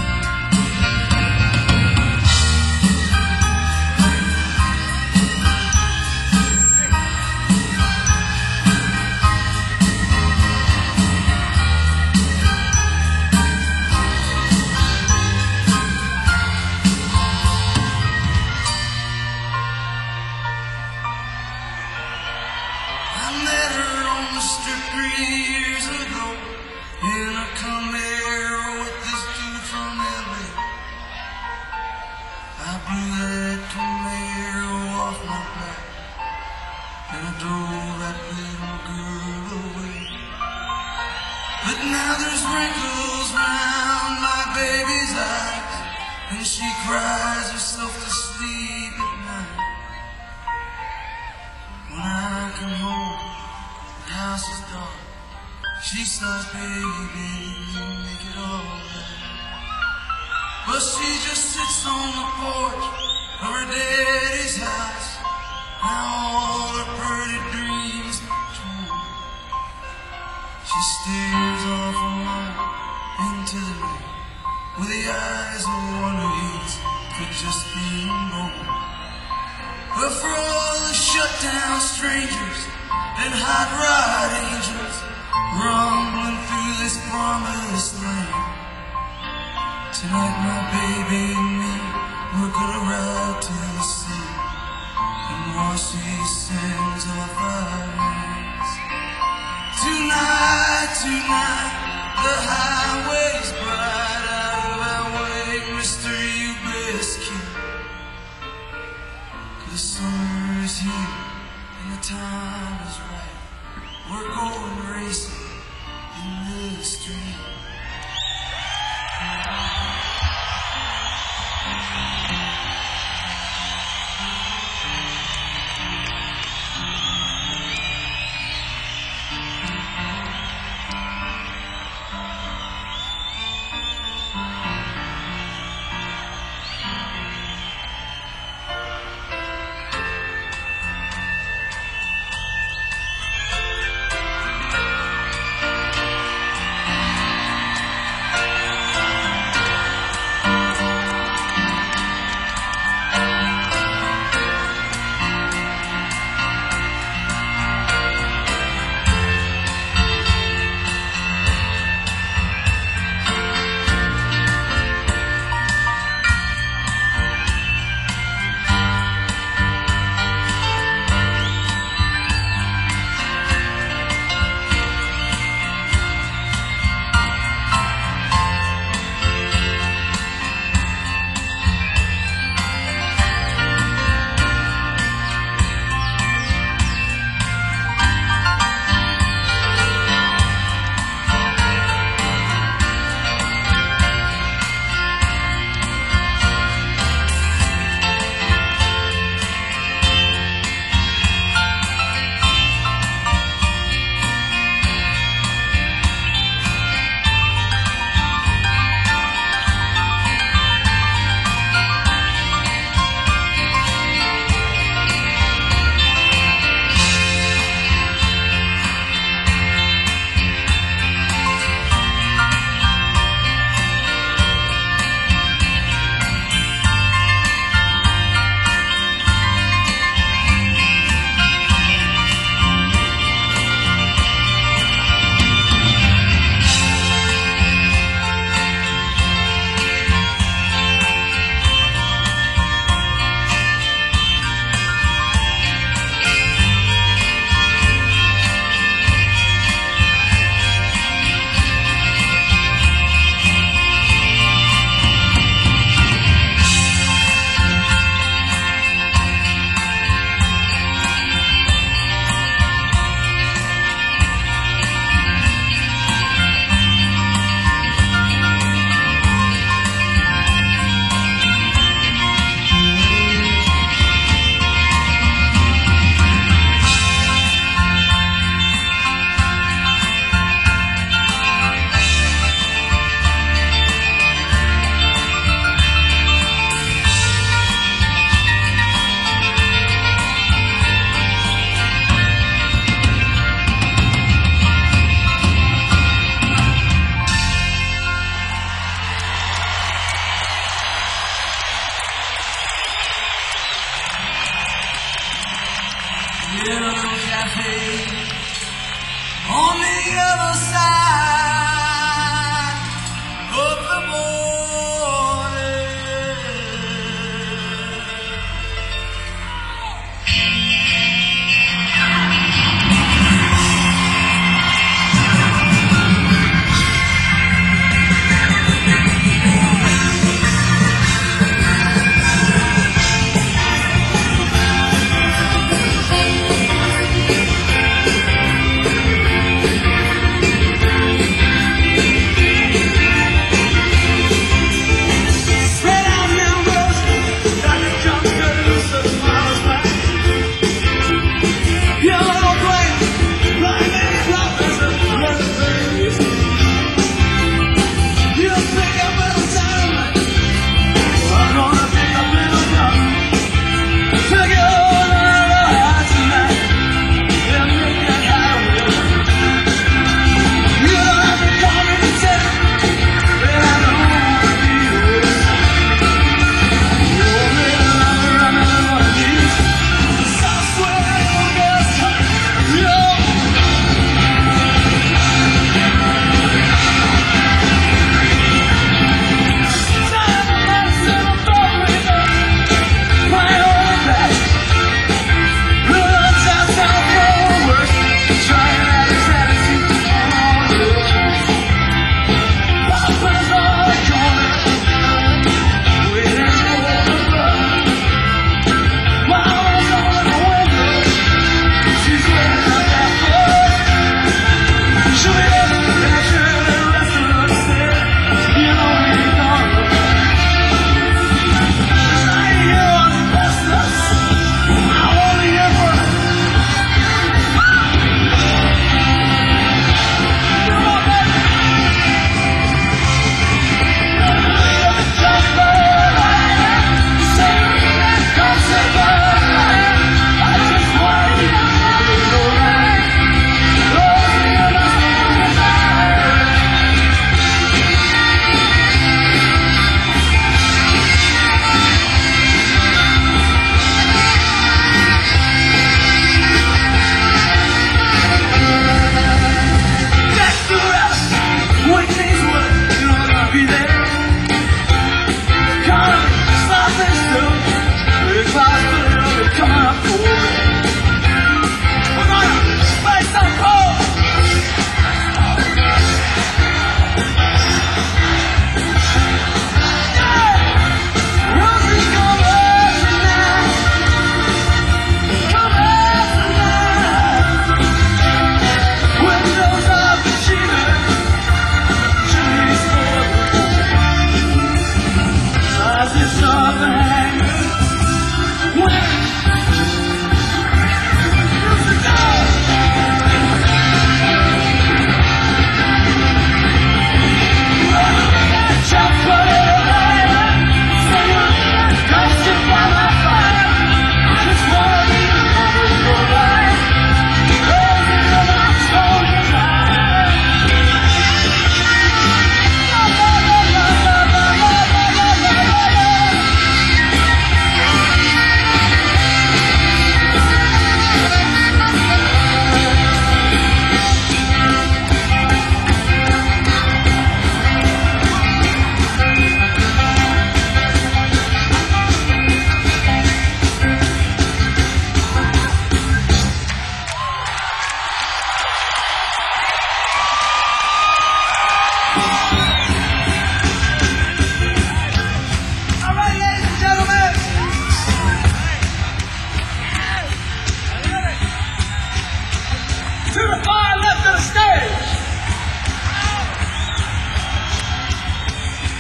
S1: I met her on the strip three years ago in a Camaro with this dude from L A. I blew that Camaro off my back and I drove that little girl away. But now there's wrinkles round my baby's eyes, and she cries herself to sleep at night. When I come home, the house is dark. She says, baby, you make it all right. But she just sits on the porch of her daddy's house. Now all her pretty dreams are true. She stares off alone into the night with the eyes of one who hates for just being born. But for all the shut-down strangers and hot rod angels rumbling through this promised land, tonight my baby and me, we're gonna ride to the sea and wash these sins off our hands. Tonight, tonight, the highway's bright. Out of our way, Mister You best keep. The summer's here and the time is right. We're going racing in the street.